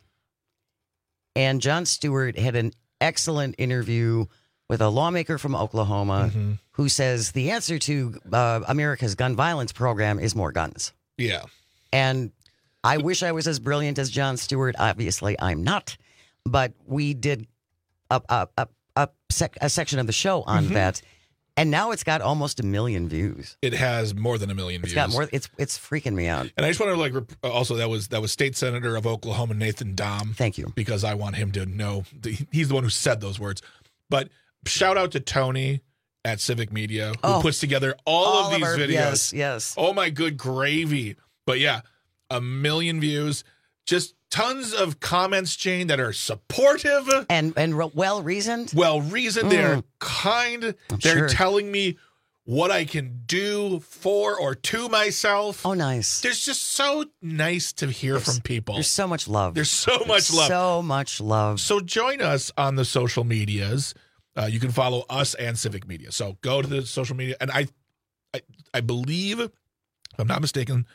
And Jon Stewart had an excellent interview with a lawmaker from Oklahoma mm-hmm. who says the answer to uh, America's gun violence program is more guns.
Yeah.
And I wish I was as brilliant as Jon Stewart. Obviously, I'm not. But we did a, a, a, a, sec- a section of the show on mm-hmm. that. And now it's got almost a million views.
It has more than a million
it's
views.
It's got more. It's it's freaking me out.
And I just want to like rep- also that was that was State Senator of Oklahoma Nathan Dahm.
Thank you,
because I want him to know the, he's the one who said those words. But shout out to Tony at Civic Media who
oh,
puts together all, all of these of our, videos.
Yes, yes.
Oh my good gravy! But yeah, a million views. Just tons of comments, Jane, that are supportive
and and re- well reasoned.
Well reasoned. Mm. They're kind.
I'm
They're
sure.
telling me what I can do for or to myself.
Oh, nice.
There's just so nice to hear
there's,
from people.
There's so much love.
There's so
there's
much love.
So much love.
So join us on the social medias. Uh, you can follow us and Civic Media. So go to the social media, and I, I, I believe, if I'm not mistaken,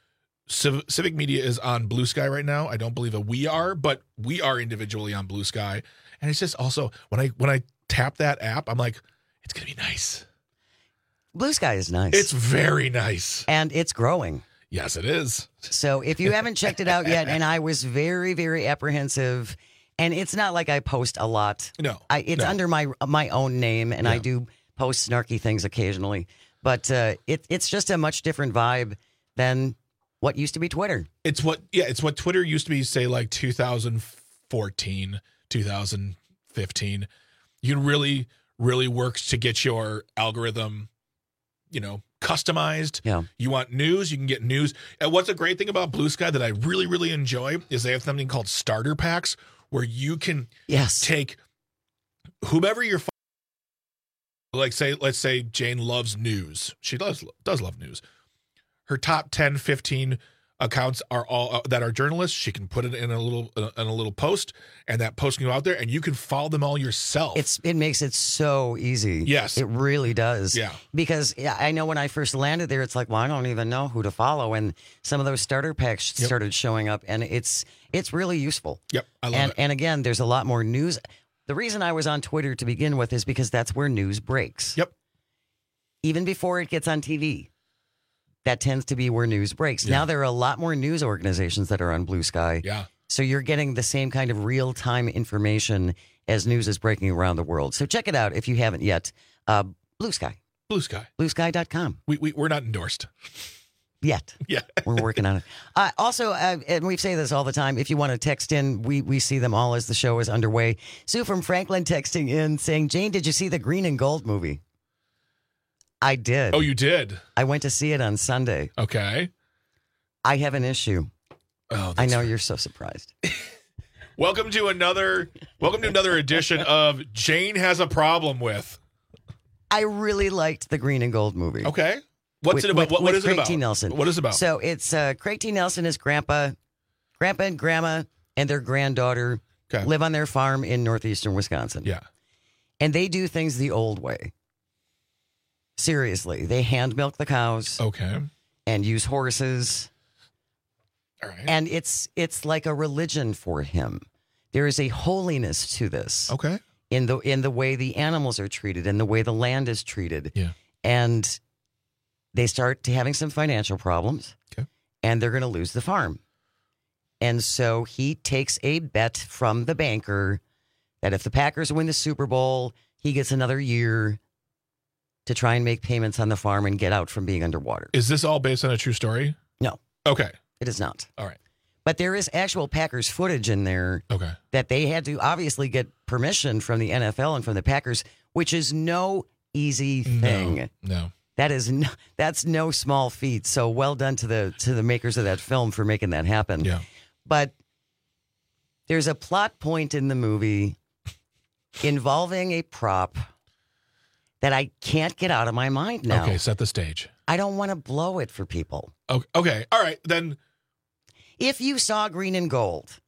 Civ- Civic Media is on Blue Sky right now. I don't believe that we are, but we are individually on Blue Sky. And it's just also when I when I tap that app, I'm like, it's gonna be nice.
Blue Sky is nice.
It's very nice,
and it's growing.
Yes, it is.
So if you haven't checked it out yet, and I was very very apprehensive, and it's not like I post a lot.
No,
I, it's
no.
under my my own name, and
yeah.
I do post snarky things occasionally. But uh, it it's just a much different vibe than what used to be Twitter.
It's what, yeah, it's what Twitter used to be, say, like two thousand fourteen, two thousand fifteen. You can really, really work to get your algorithm, you know, customized.
Yeah.
You want news, you can get news. And what's a great thing about Blue Sky that I really, really enjoy is they have something called starter packs where you can
yes.
take whomever you're, like, say, let's say Jane loves news. She does, does love news. Her top ten, fifteen accounts are all uh, that are journalists. She can put it in a little uh, in a little post, and that post can go out there, and you can follow them all yourself.
It's it makes it so easy.
Yes,
it really does.
Yeah,
because yeah, I know when I first landed there, it's like, well, I don't even know who to follow, and some of those starter packs yep. started showing up, and it's it's really useful.
Yep, I love
and,
it.
And again, there's a lot more news. The reason I was on Twitter to begin with is because that's where news breaks.
Yep.
Even before it gets on T V. That tends to be where news breaks. Yeah. Now there are a lot more news organizations that are on Blue Sky.
Yeah.
So you're getting the same kind of real-time information as news is breaking around the world. So check it out if you haven't yet. Uh, Blue Sky.
Blue Sky.
Blue Sky dot com.
We, we, we're not endorsed.
Yet.
Yeah.
We're working on it. Uh, also, uh, and we say this all the time, if you want to text in, we, we see them all as the show is underway. Sue from Franklin texting in saying, Jane, did you see the Green and Gold movie? I did.
Oh, you did?
I went to see it on Sunday.
Okay.
I have an issue.
Oh,
I know you're so surprised.
Welcome to another welcome to another edition of Jane Has a Problem With.
I really liked the Green and Gold movie.
Okay. What's
with,
it about?
With,
what what
with
is
Craig
it about?
T. Nelson.
What is it about?
So it's uh, Craig T. Nelson, his grandpa, grandpa and grandma, and their granddaughter
okay.
live on their farm in northeastern Wisconsin.
Yeah.
And they do things the old way. Seriously. They hand milk the cows.
Okay.
And use horses.
All right.
And it's it's like a religion for him. There is a holiness to this.
Okay.
In the in the way the animals are treated and the way the land is treated.
Yeah.
And they start to having some financial problems.
Okay.
And they're going to lose the farm. And so he takes a bet from the banker that if the Packers win the Super Bowl, he gets another year to try and make payments on the farm and get out from being underwater.
Is this all based on a true story?
No.
Okay.
It is not.
All right.
But there is actual Packers footage in there
okay.
that they had to obviously get permission from the N F L and from the Packers, which is no easy thing.
No. no.
That is no, that's no small feat. So well done to the to the makers of that film for making that happen.
Yeah.
But there's a plot point in the movie involving a prop that I can't get out of my mind now.
Okay, set the stage.
I don't want to blow it for people.
Okay, okay. All right, then.
If you saw Green and Gold,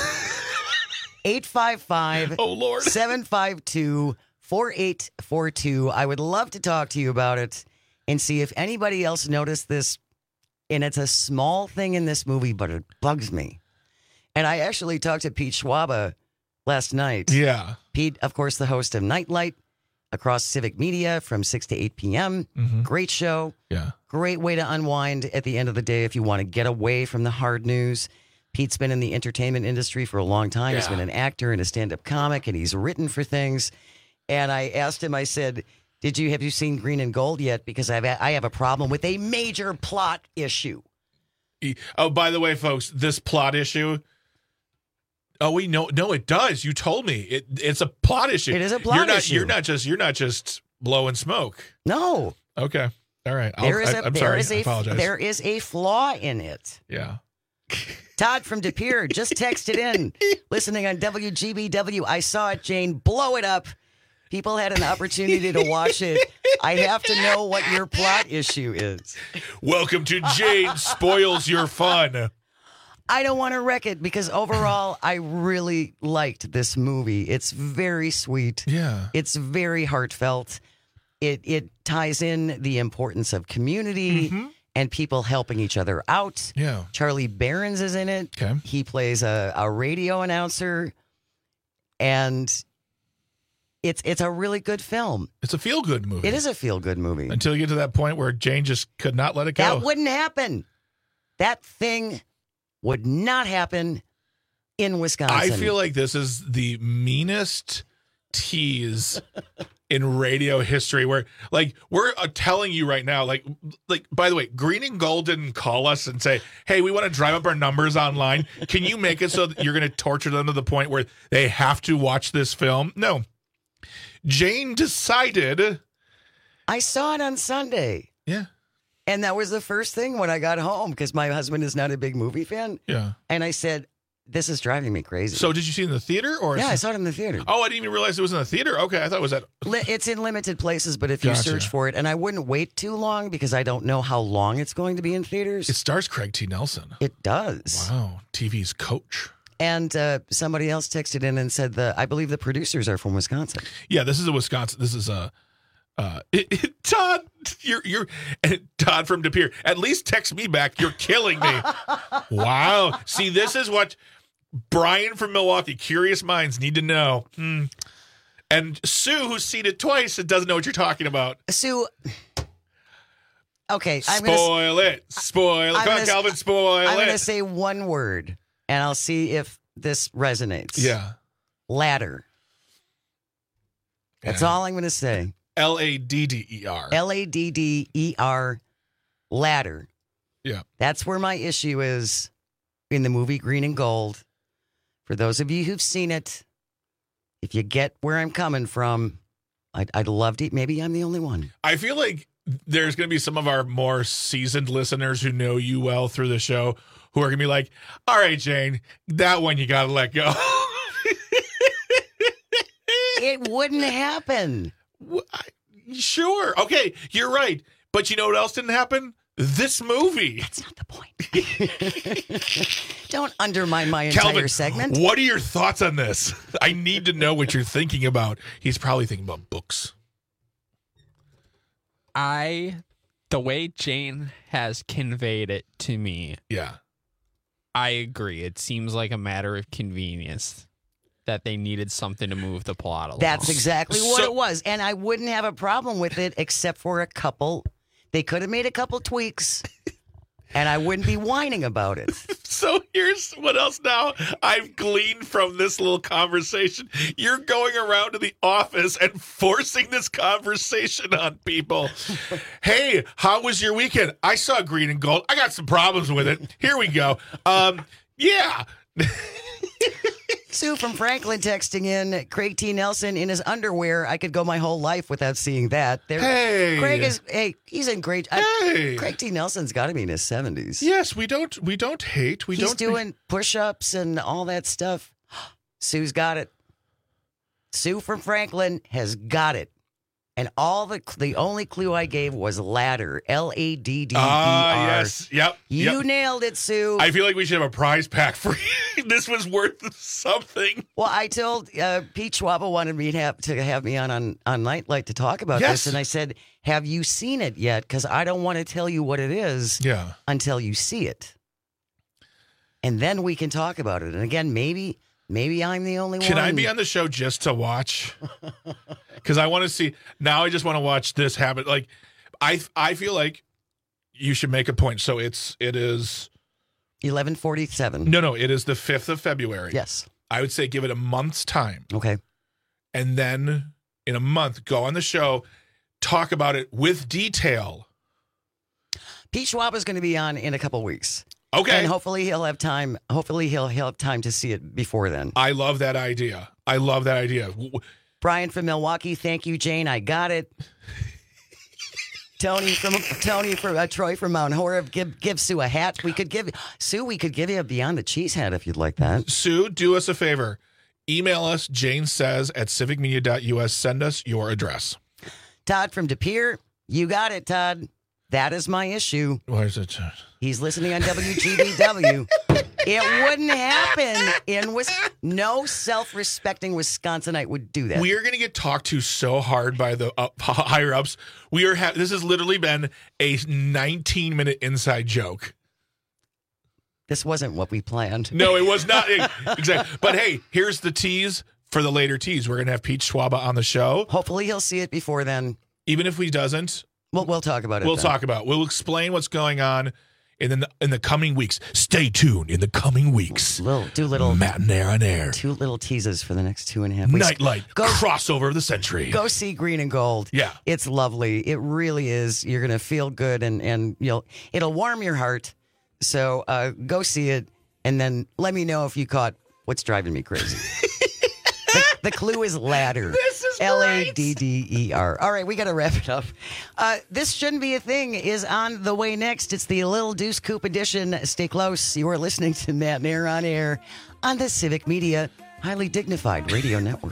eight five five,
oh Lord,
seven five two, four eight four two. I would love to talk to you about it and see if anybody else noticed this. And it's a small thing in this movie, but it bugs me. And I actually talked to Pete Schwaba last night.
Yeah.
Pete, of course, the host of Nightlight across Civic Media from six to eight p.m.
Mm-hmm.
Great show.
Yeah.
Great way to unwind at the end of the day if you want to get away from the hard news. Pete's been in the entertainment industry for a long time.
Yeah.
He's been an actor and a stand-up comic, and he's written for things. And I asked him, I said, did you have you seen Green and Gold yet? Because I've, I have a problem with a major plot issue.
Oh, by the way, folks, this plot issue... Oh, we know. No, it does. You told me it. It's a plot issue.
It is a plot
you're not,
issue.
You're not just. You're not just blowing smoke.
No.
Okay. All right. I'll,
There is
I,
a,
I'm
there
sorry.
is
I
a,
apologize.
There is a flaw in it.
Yeah.
Todd from De Pere just texted in, listening on W G B W. I saw it, Jane. Blow it up. People had an opportunity to watch it. I have to know what your plot issue is.
Welcome to Jane Spoils Your Fun.
I don't want to wreck it because overall, I really liked this movie. It's very sweet.
Yeah.
It's very heartfelt. It it ties in the importance of community
mm-hmm.
and people helping each other out.
Yeah.
Charlie Barons is in it.
Okay.
He plays a, a radio announcer. And it's it's a really good film.
It's a feel-good movie.
It is a feel-good movie.
Until you get to that point where Jane just could not let it go.
That wouldn't happen. That thing would not happen in Wisconsin.
I feel like this is the meanest tease in radio history where, like, we're uh, telling you right now, like, like, by the way, Green and Gold didn't call us and say, hey, we want to drive up our numbers online. Can you make it so that you're going to torture them to the point where they have to watch this film? No. Jane decided.
I saw it on Sunday.
Yeah.
And that was the first thing when I got home because my husband is not a big movie fan.
Yeah.
And I said, this is driving me crazy.
So did you see it in the theater? Or
Yeah, I saw it in the theater.
Oh, I didn't even realize it was in the theater. Okay, I thought it was at...
Li- It's in limited places, but if you
Gotcha.
search for it, and I wouldn't wait too long because I don't know how long it's going to be in theaters.
It stars Craig T. Nelson.
It does.
Wow, T V's coach.
And uh, somebody else texted in and said, the I believe the producers are from Wisconsin.
Yeah, this is a Wisconsin. This is a... Uh, it, it, Todd, you're you're Todd from De Pere. At least text me back. You're killing me. Wow. See, this is what Brian from Milwaukee. Curious minds need to know. Hmm. And Sue, who's seen it twice, and doesn't know what you're talking about.
Sue. Okay, I'm
spoil
gonna,
it. Spoil it.
I'm
Come on,
gonna-
Calvin. Spoil
I'm
it.
going to say one word, and I'll see if this resonates.
Yeah.
Ladder. That's
Yeah.
all I'm going to say.
L A D D E R.
L A D D E R, ladder.
Yeah.
That's where my issue is in the movie Green and Gold. For those of you who've seen it, if you get where I'm coming from, I'd, I'd love to. Maybe I'm the only one.
I feel like there's going to be some of our more seasoned listeners who know you well through the show who are going to be like, all right, Jane, that one you got to let go.
It wouldn't happen.
Sure. Okay, you're right. But you know what else didn't happen? This movie.
That's not the point. Don't undermine my
Calvin,
entire segment.
What are your thoughts on this? I need to know what you're thinking about. He's probably thinking about books.
I, the way Jane has conveyed it to me,
yeah,
I agree. It seems like a matter of convenience that they needed something to move the plot along.
That's exactly what
So-
it was. And I wouldn't have a problem with it except for a couple. They could have made a couple tweaks, and I wouldn't be whining about it.
So here's what else now I've gleaned from this little conversation. You're going around to the office and forcing this conversation on people. Hey, how was your weekend? I saw Green and Gold. I got some problems with it. Here we go. Um, yeah.
Sue from Franklin texting in, Craig T. Nelson in his underwear. I could go my whole life without seeing that. There,
Hey.
Craig is, hey, he's in great. I-
Hey.
Craig T. Nelson's got to be in his seventies.
Yes, we don't we don't hate. We
He's
don't
doing push-ups and all that stuff. Sue's got it. Sue from Franklin has got it. And all the the only clue I gave was ladder. L A D D E R.
Ah, yes. Yep.
You
yep.
nailed it, Sue.
I feel like we should have a prize pack for you. This was worth something.
Well, I told uh, Pete Schwaba wanted me to have, to have me on, on on Nightlight to talk about
Yes.
this, and I said, "Have you seen it yet? Because I don't want to tell you what it is
Yeah.
until you see it, and then we can talk about it." And again, maybe maybe I'm the only
Can
one.
I be on the show just to watch? Because I want to see. Now I just want to watch this happen. Like, I I feel like you should make a point. So it's it is
eleven forty-seven.
No, no, it is the fifth of February.
Yes.
I would say give it a month's time.
Okay.
And then in a month, go on the show, talk about it with detail.
Pete Schwab is going to be on in a couple weeks.
Okay.
And hopefully he'll have time. Hopefully he'll, he'll have time to see it before then.
I love that idea. I love that idea. W-
Brian from Milwaukee, thank you, Jane. I got it. Tony from Tony from uh, Troy from Mount Horeb, give give Sue a hat. We could give Sue. We could give you a Beyond the Cheese hat if you'd like that.
Sue, do us a favor. Email us, Jane says at civic media dot U S. Send us your address.
Todd from De Pere, you got it, Todd. That is my issue.
Why is it?
He's listening on W G B W. It wouldn't happen in Wis. No self-respecting Wisconsinite would do that.
We are going to get talked to so hard by the up, higher ups. We are. Ha- this has literally been a nineteen minute inside joke.
This wasn't what we planned.
No, it was not exactly. But hey, here's the tease for the later tease. We're going to have Pete Schwaba on the show.
Hopefully, he'll see it before then.
Even if he doesn't,
we'll we'll talk about it.
We'll
then.
talk about. It. We'll explain what's going on in the in the coming weeks. Stay tuned in the coming weeks.
Little, do little
matinee on air.
Two little teases for the next two and a half weeks.
Nightlight go, crossover of the century.
Go see Green and Gold.
Yeah,
it's lovely. It really is. You're gonna feel good, and and you'll it'll warm your heart. So uh, go see it, and then let me know if you caught what's driving me crazy. the, the clue is ladder.
This is
L A D D E R. All right, we got to wrap it up. Uh, this Shouldn't Be a Thing is on the way next. It's the Little Deuce Coupe edition. Stay close. You are listening to Matt Nair on air on the Civic Media Highly Dignified Radio Network.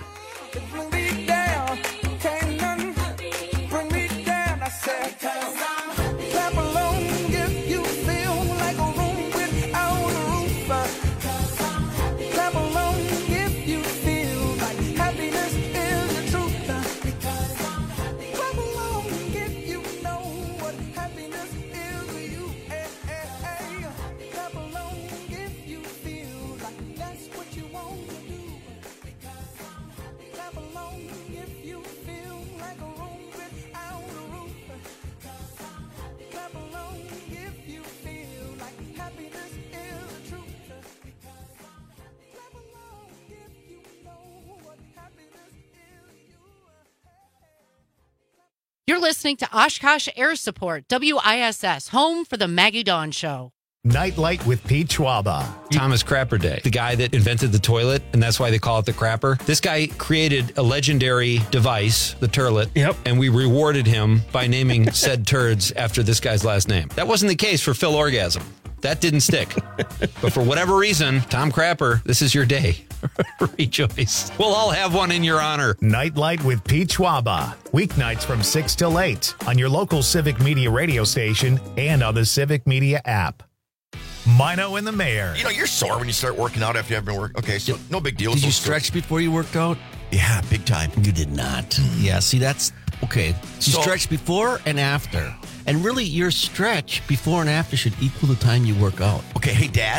You're listening to Oshkosh Air Support, W I S S, home for the Maggie Dawn Show.
Nightlight with Pete Schwaba.
Thomas Crapper Day, the guy that invented the toilet, and that's why they call it the crapper. This guy created a legendary device, the turlet, yep. and we rewarded him by naming said turds after this guy's last name. That wasn't the case for Phil Orgasm. That didn't stick. But for whatever reason, Tom Crapper, this is your day. Rejoice. We'll all have one in your honor.
Nightlight with Pete Schwaba. Weeknights from six till eight on your local Civic Media radio station and on the Civic Media app. Mino and the Mayor.
You know, you're sore when you start working out after you haven't been working. Okay, so no big deal.
Did you stretch before you worked out?
Yeah, big time.
You did not. Yeah, see, that's okay. You
So-
stretch before and after. And really, your stretch before and after should equal the time you work out.
Okay, hey, Dad.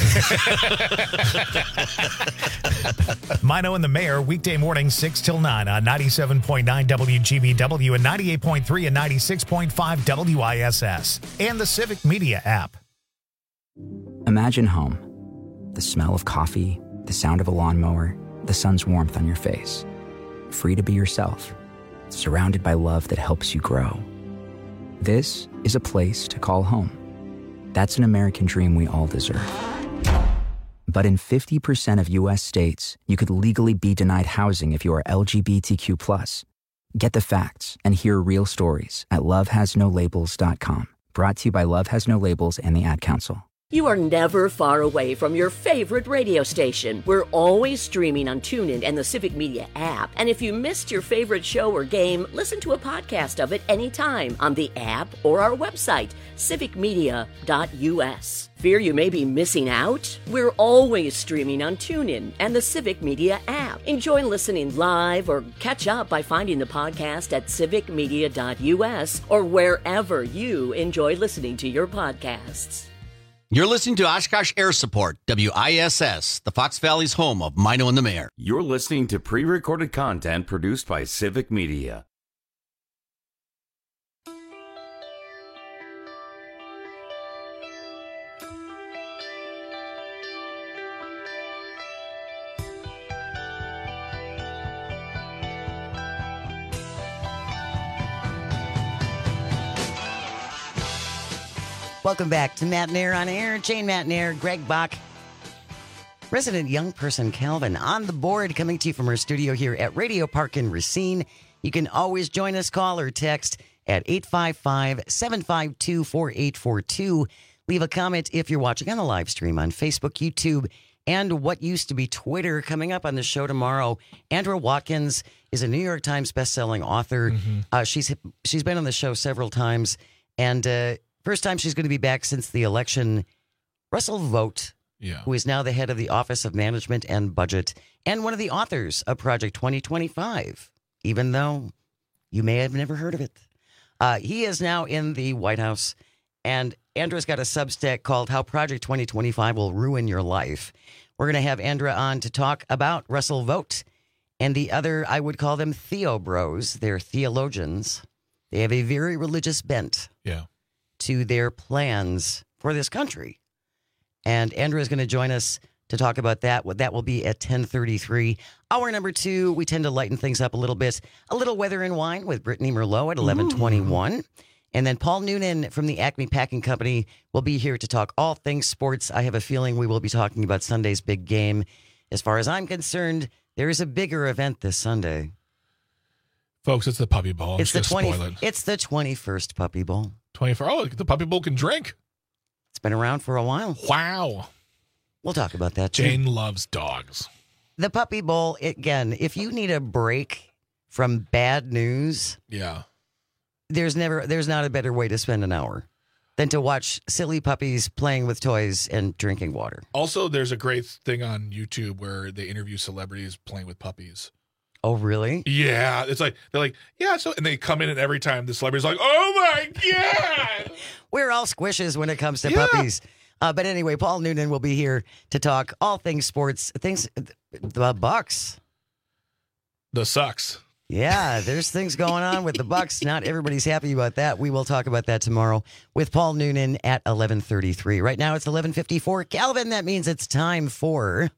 Mino and the Mayor, weekday morning, six till nine on ninety-seven point nine W G B W and ninety-eight point three and ninety-six point five W I S S and the Civic Media app.
Imagine home. The smell of coffee, the sound of a lawnmower, the sun's warmth on your face. Free to be yourself, surrounded by love that helps you grow. This is a place to call home. That's an American dream we all deserve. But in fifty percent of U S states, you could legally be denied housing if you are L G B T Q plus. Get the facts and hear real stories at love has no labels dot com. Brought to you by Love Has No Labels and the Ad Council.
You are never far away from your favorite radio station. We're always streaming on TuneIn and the Civic Media app. And if you missed your favorite show or game, listen to a podcast of it anytime on the app or our website, civic media dot U S. Fear you may be missing out? We're always streaming on TuneIn and the Civic Media app. Enjoy listening live or catch up by finding the podcast at civic media dot U S or wherever you enjoy listening to your podcasts.
You're listening to Oshkosh Air Support, W I S S, the Fox Valley's home of Mino and the Mayor.
You're listening to pre-recorded content produced by Civic Media.
Welcome back to Matt Nair on Air. Jane Matt Nair, Greg Bach. Resident young person Calvin on the board, coming to you from our studio here at Radio Park in Racine. You can always join us, call or text at eight five five, seven five two, four eight four two. Leave a comment if you're watching on the live stream on Facebook, YouTube, and what used to be Twitter. Coming up on the show tomorrow, Andra Watkins is a New York Times bestselling author. Mm-hmm. Uh, she's she's been on the show several times, and uh, first time she's going to be back since the election. Russell Vogt, yeah. who is now the head of the Office of Management and Budget and one of the authors of Project twenty twenty-five, even though you may have never heard of it. Uh, he is now in the White House, and Andra's got a Substack called How Project twenty twenty-five Will Ruin Your Life. We're going to have Andra on to talk about Russell Vogt and the other, I would call them Theo Bros. They're theologians. They have a very religious bent.
Yeah.
To their plans for this country. And Andrea is going to join us to talk about that. That will be at ten thirty-three. Hour number two, we tend to lighten things up a little bit. A little weather and wine with Brittany Merlot at eleven twenty-one. And then Paul Noonan from the Acme Packing Company will be here to talk all things sports. I have a feeling we will be talking about Sunday's big game. As far as I'm concerned, there is a bigger event this Sunday.
Folks, it's the Puppy Bowl. I'm
It's the
just gonna
twenty.
spoil it.
It's the twenty-first Puppy Bowl.
twenty-four. Oh, the Puppy Bowl can drink.
It's been around for a while.
Wow.
We'll talk about that too.
Jane loves dogs.
The Puppy Bowl, again, if you need a break from bad news,
Yeah.
there's never there's not a better way to spend an hour than to watch silly puppies playing with toys and drinking water.
Also, there's a great thing on YouTube where they interview celebrities playing with puppies.
Oh, really?
Yeah. It's like, they're like, yeah. So, and they come in and every time the celebrity's like, oh my God.
We're all squishes when it comes to
Yeah.
puppies. Uh, but anyway, Paul Noonan will be here to talk all things sports, things, the Bucks.
The sucks.
Yeah, there's things going on with the Bucks. Not everybody's happy about that. We will talk about that tomorrow with Paul Noonan at eleven thirty-three. Right now it's eleven fifty-four. Calvin, that means it's time for...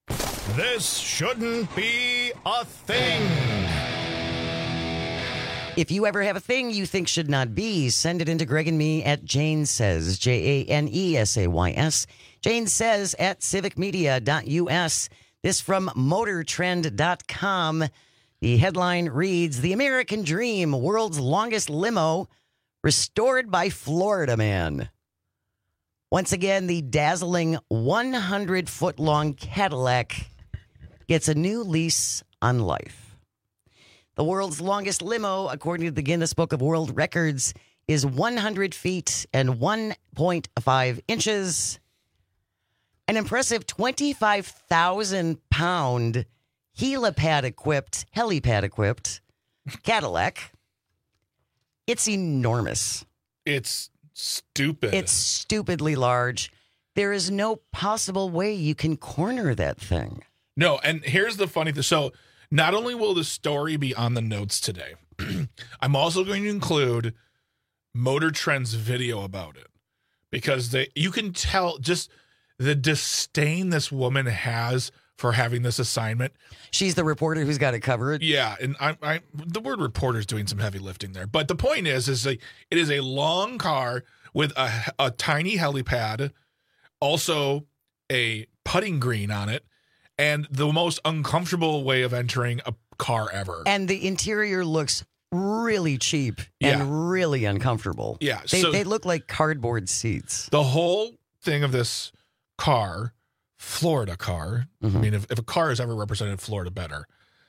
This shouldn't be a thing.
If you ever have a thing you think should not be, send it into Greg and me at Jane Says, J A N E S A Y S. Jane Says at civic media dot U S. This from motor trend dot com. The headline reads, The American Dream, World's Longest Limo, Restored by Florida Man. Once again, the dazzling one hundred foot long Cadillac gets a new lease on life. The world's longest limo, according to the Guinness Book of World Records, is one hundred feet and one point five inches. An impressive twenty-five thousand pound helipad-equipped, helipad-equipped Cadillac. It's enormous.
It's stupid.
It's stupidly large. There is no possible way you can corner that thing.
No, and here's the funny thing. So not only will the story be on the notes today, I'm also going to include Motor Trend's video about it. Because they, you can tell just the disdain this woman has for having this assignment.
She's the reporter who's got it covered.
Yeah, and I, I the word reporter is doing some heavy lifting there. But the point is, is a, it is a long car with a, a tiny helipad, also a putting green on it, and the most uncomfortable way of entering a car ever.
And the interior looks really cheap
Yeah.
and really uncomfortable.
Yeah,
They,
so-
they look like cardboard seats.
The whole thing of this car, Florida car,
Mm-hmm.
I mean, if, if a car has ever represented Florida better,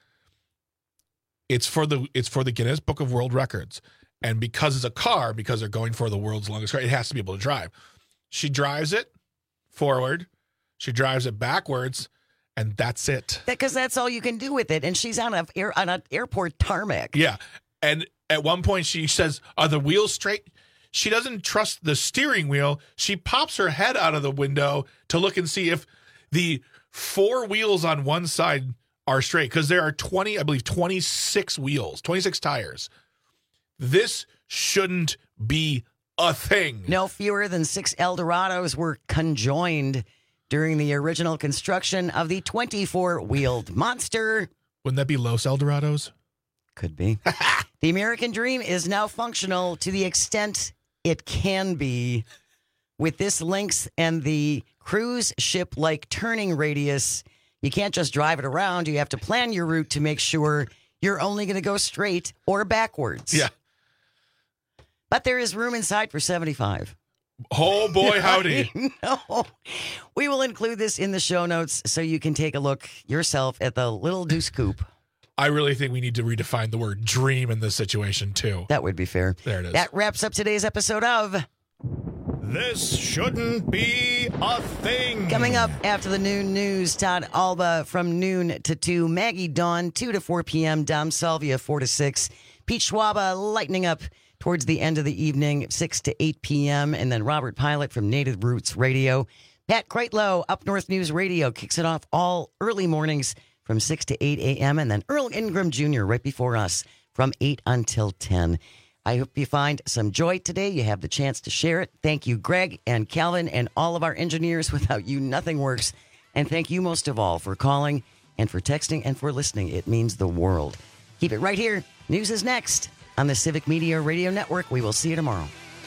it's for the it's for the Guinness Book of World Records. And because it's a car, because they're going for the world's longest car, it has to be able to drive. She drives it forward, she drives it backwards, and that's it.
Because that's all you can do with it. And she's on a air on an airport tarmac.
Yeah. And at one point she says, are the wheels straight? She doesn't trust the steering wheel. She pops her head out of the window to look and see if the four wheels on one side are straight. Because there are twenty, I believe, twenty-six wheels, twenty-six tires. This shouldn't be a thing.
No fewer than six Eldorados were conjoined during the original construction of the twenty-four wheeled monster.
Wouldn't that be Los Eldorados?
Could be. The American Dream is now functional to the extent it can be with this length and the cruise ship like turning radius. You can't just drive it around. You have to plan your route to make sure you're only going to go straight or backwards.
Yeah.
But there is room inside for seventy-five.
Oh, boy, howdy.
No. We will include this in the show notes so you can take a look yourself at the little Deuce Coupe.
I really think we need to redefine the word dream in this situation, too.
That would be fair.
There it is.
That wraps up today's episode of
This Shouldn't Be a Thing.
Coming up after the noon news, Todd Alba from noon to two, Maggie Dawn, two to four p.m., Dom Salvia, four to six, Pete Schwaba lightening up towards the end of the evening, six to eight p.m., and then Robert Pilot from Native Roots Radio. Pat Kreitlow, Up North News Radio, kicks it off all early mornings from six to eight a.m., and then Earl Ingram Junior right before us from eight until ten. I hope you find some joy today. You have the chance to share it. Thank you, Greg and Calvin and all of our engineers. Without you, nothing works. And thank you most of all for calling and for texting and for listening. It means the world. Keep it right here. News is next on the Civic Media Radio Network. We will see you tomorrow.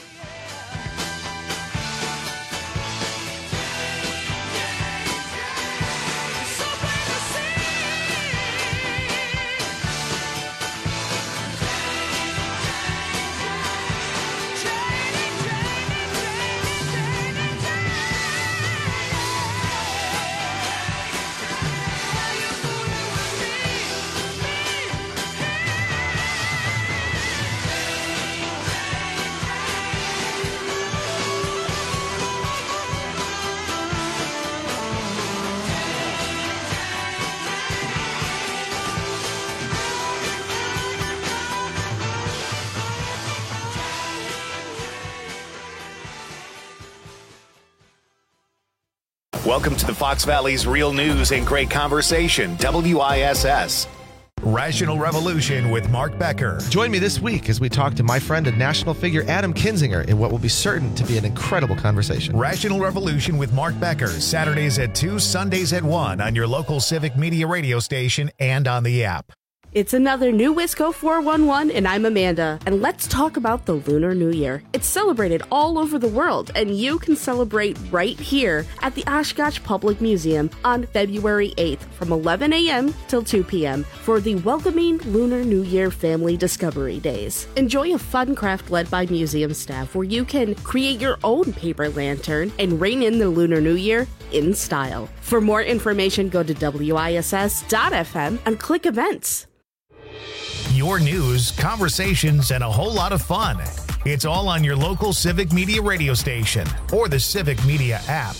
Welcome to the Fox Valley's Real News and Great Conversation, W I S S. Rational Revolution with Mark Becker.
Join me this week as we talk to my friend and national figure Adam Kinzinger in what will be certain to be an incredible conversation.
Rational Revolution with Mark Becker, Saturdays at two, Sundays at one on your local Civic Media radio station and on the app.
It's another new Wisco four one one, and I'm Amanda. And let's talk about the Lunar New Year. It's celebrated all over the world, and you can celebrate right here at the Oshkosh Public Museum on February eighth from eleven a.m. till two p.m. for the Welcoming Lunar New Year Family Discovery Days. Enjoy a fun craft led by museum staff where you can create your own paper lantern and rein in the Lunar New Year in style. For more information, go to W I S S dot F M and click events.
Your news, conversations, and a whole lot of fun. It's all on your local Civic Media radio station or the Civic Media app.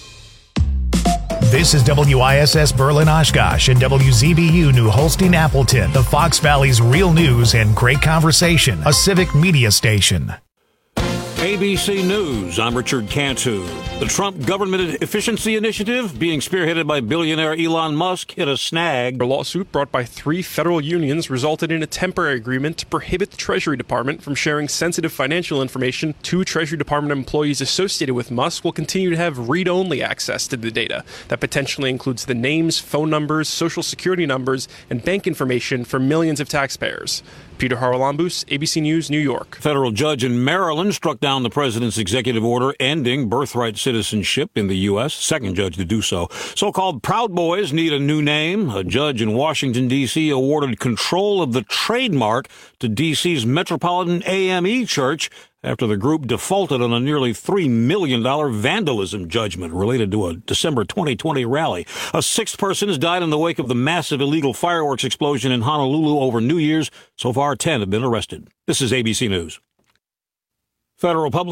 This is W I S S Berlin Oshkosh and W Z B U New Holstein Appleton, the Fox Valley's real news and great conversation, a Civic Media station.
A B C News, I'm Richard Cantu. The Trump Government Efficiency Initiative, being spearheaded by billionaire Elon Musk, hit a snag.
A lawsuit brought by three federal unions resulted in a temporary agreement to prohibit the Treasury Department from sharing sensitive financial information. Two Treasury Department employees associated with Musk will continue to have read-only access to the data. That potentially includes the names, phone numbers, social security numbers, and bank information for millions of taxpayers. Peter Haralambous, A B C News, New York.
Federal judge in Maryland struck down the president's executive order ending birthright citizenship in the U S, second judge to do so. So-called Proud Boys need a new name. A judge in Washington, D C awarded control of the trademark to D C's Metropolitan A M E Church after the group defaulted on a nearly three million dollars vandalism judgment related to a December twenty twenty rally. A sixth person has died in the wake of the massive illegal fireworks explosion in Honolulu over New Year's. So far, ten have been arrested. This is A B C News. Federal public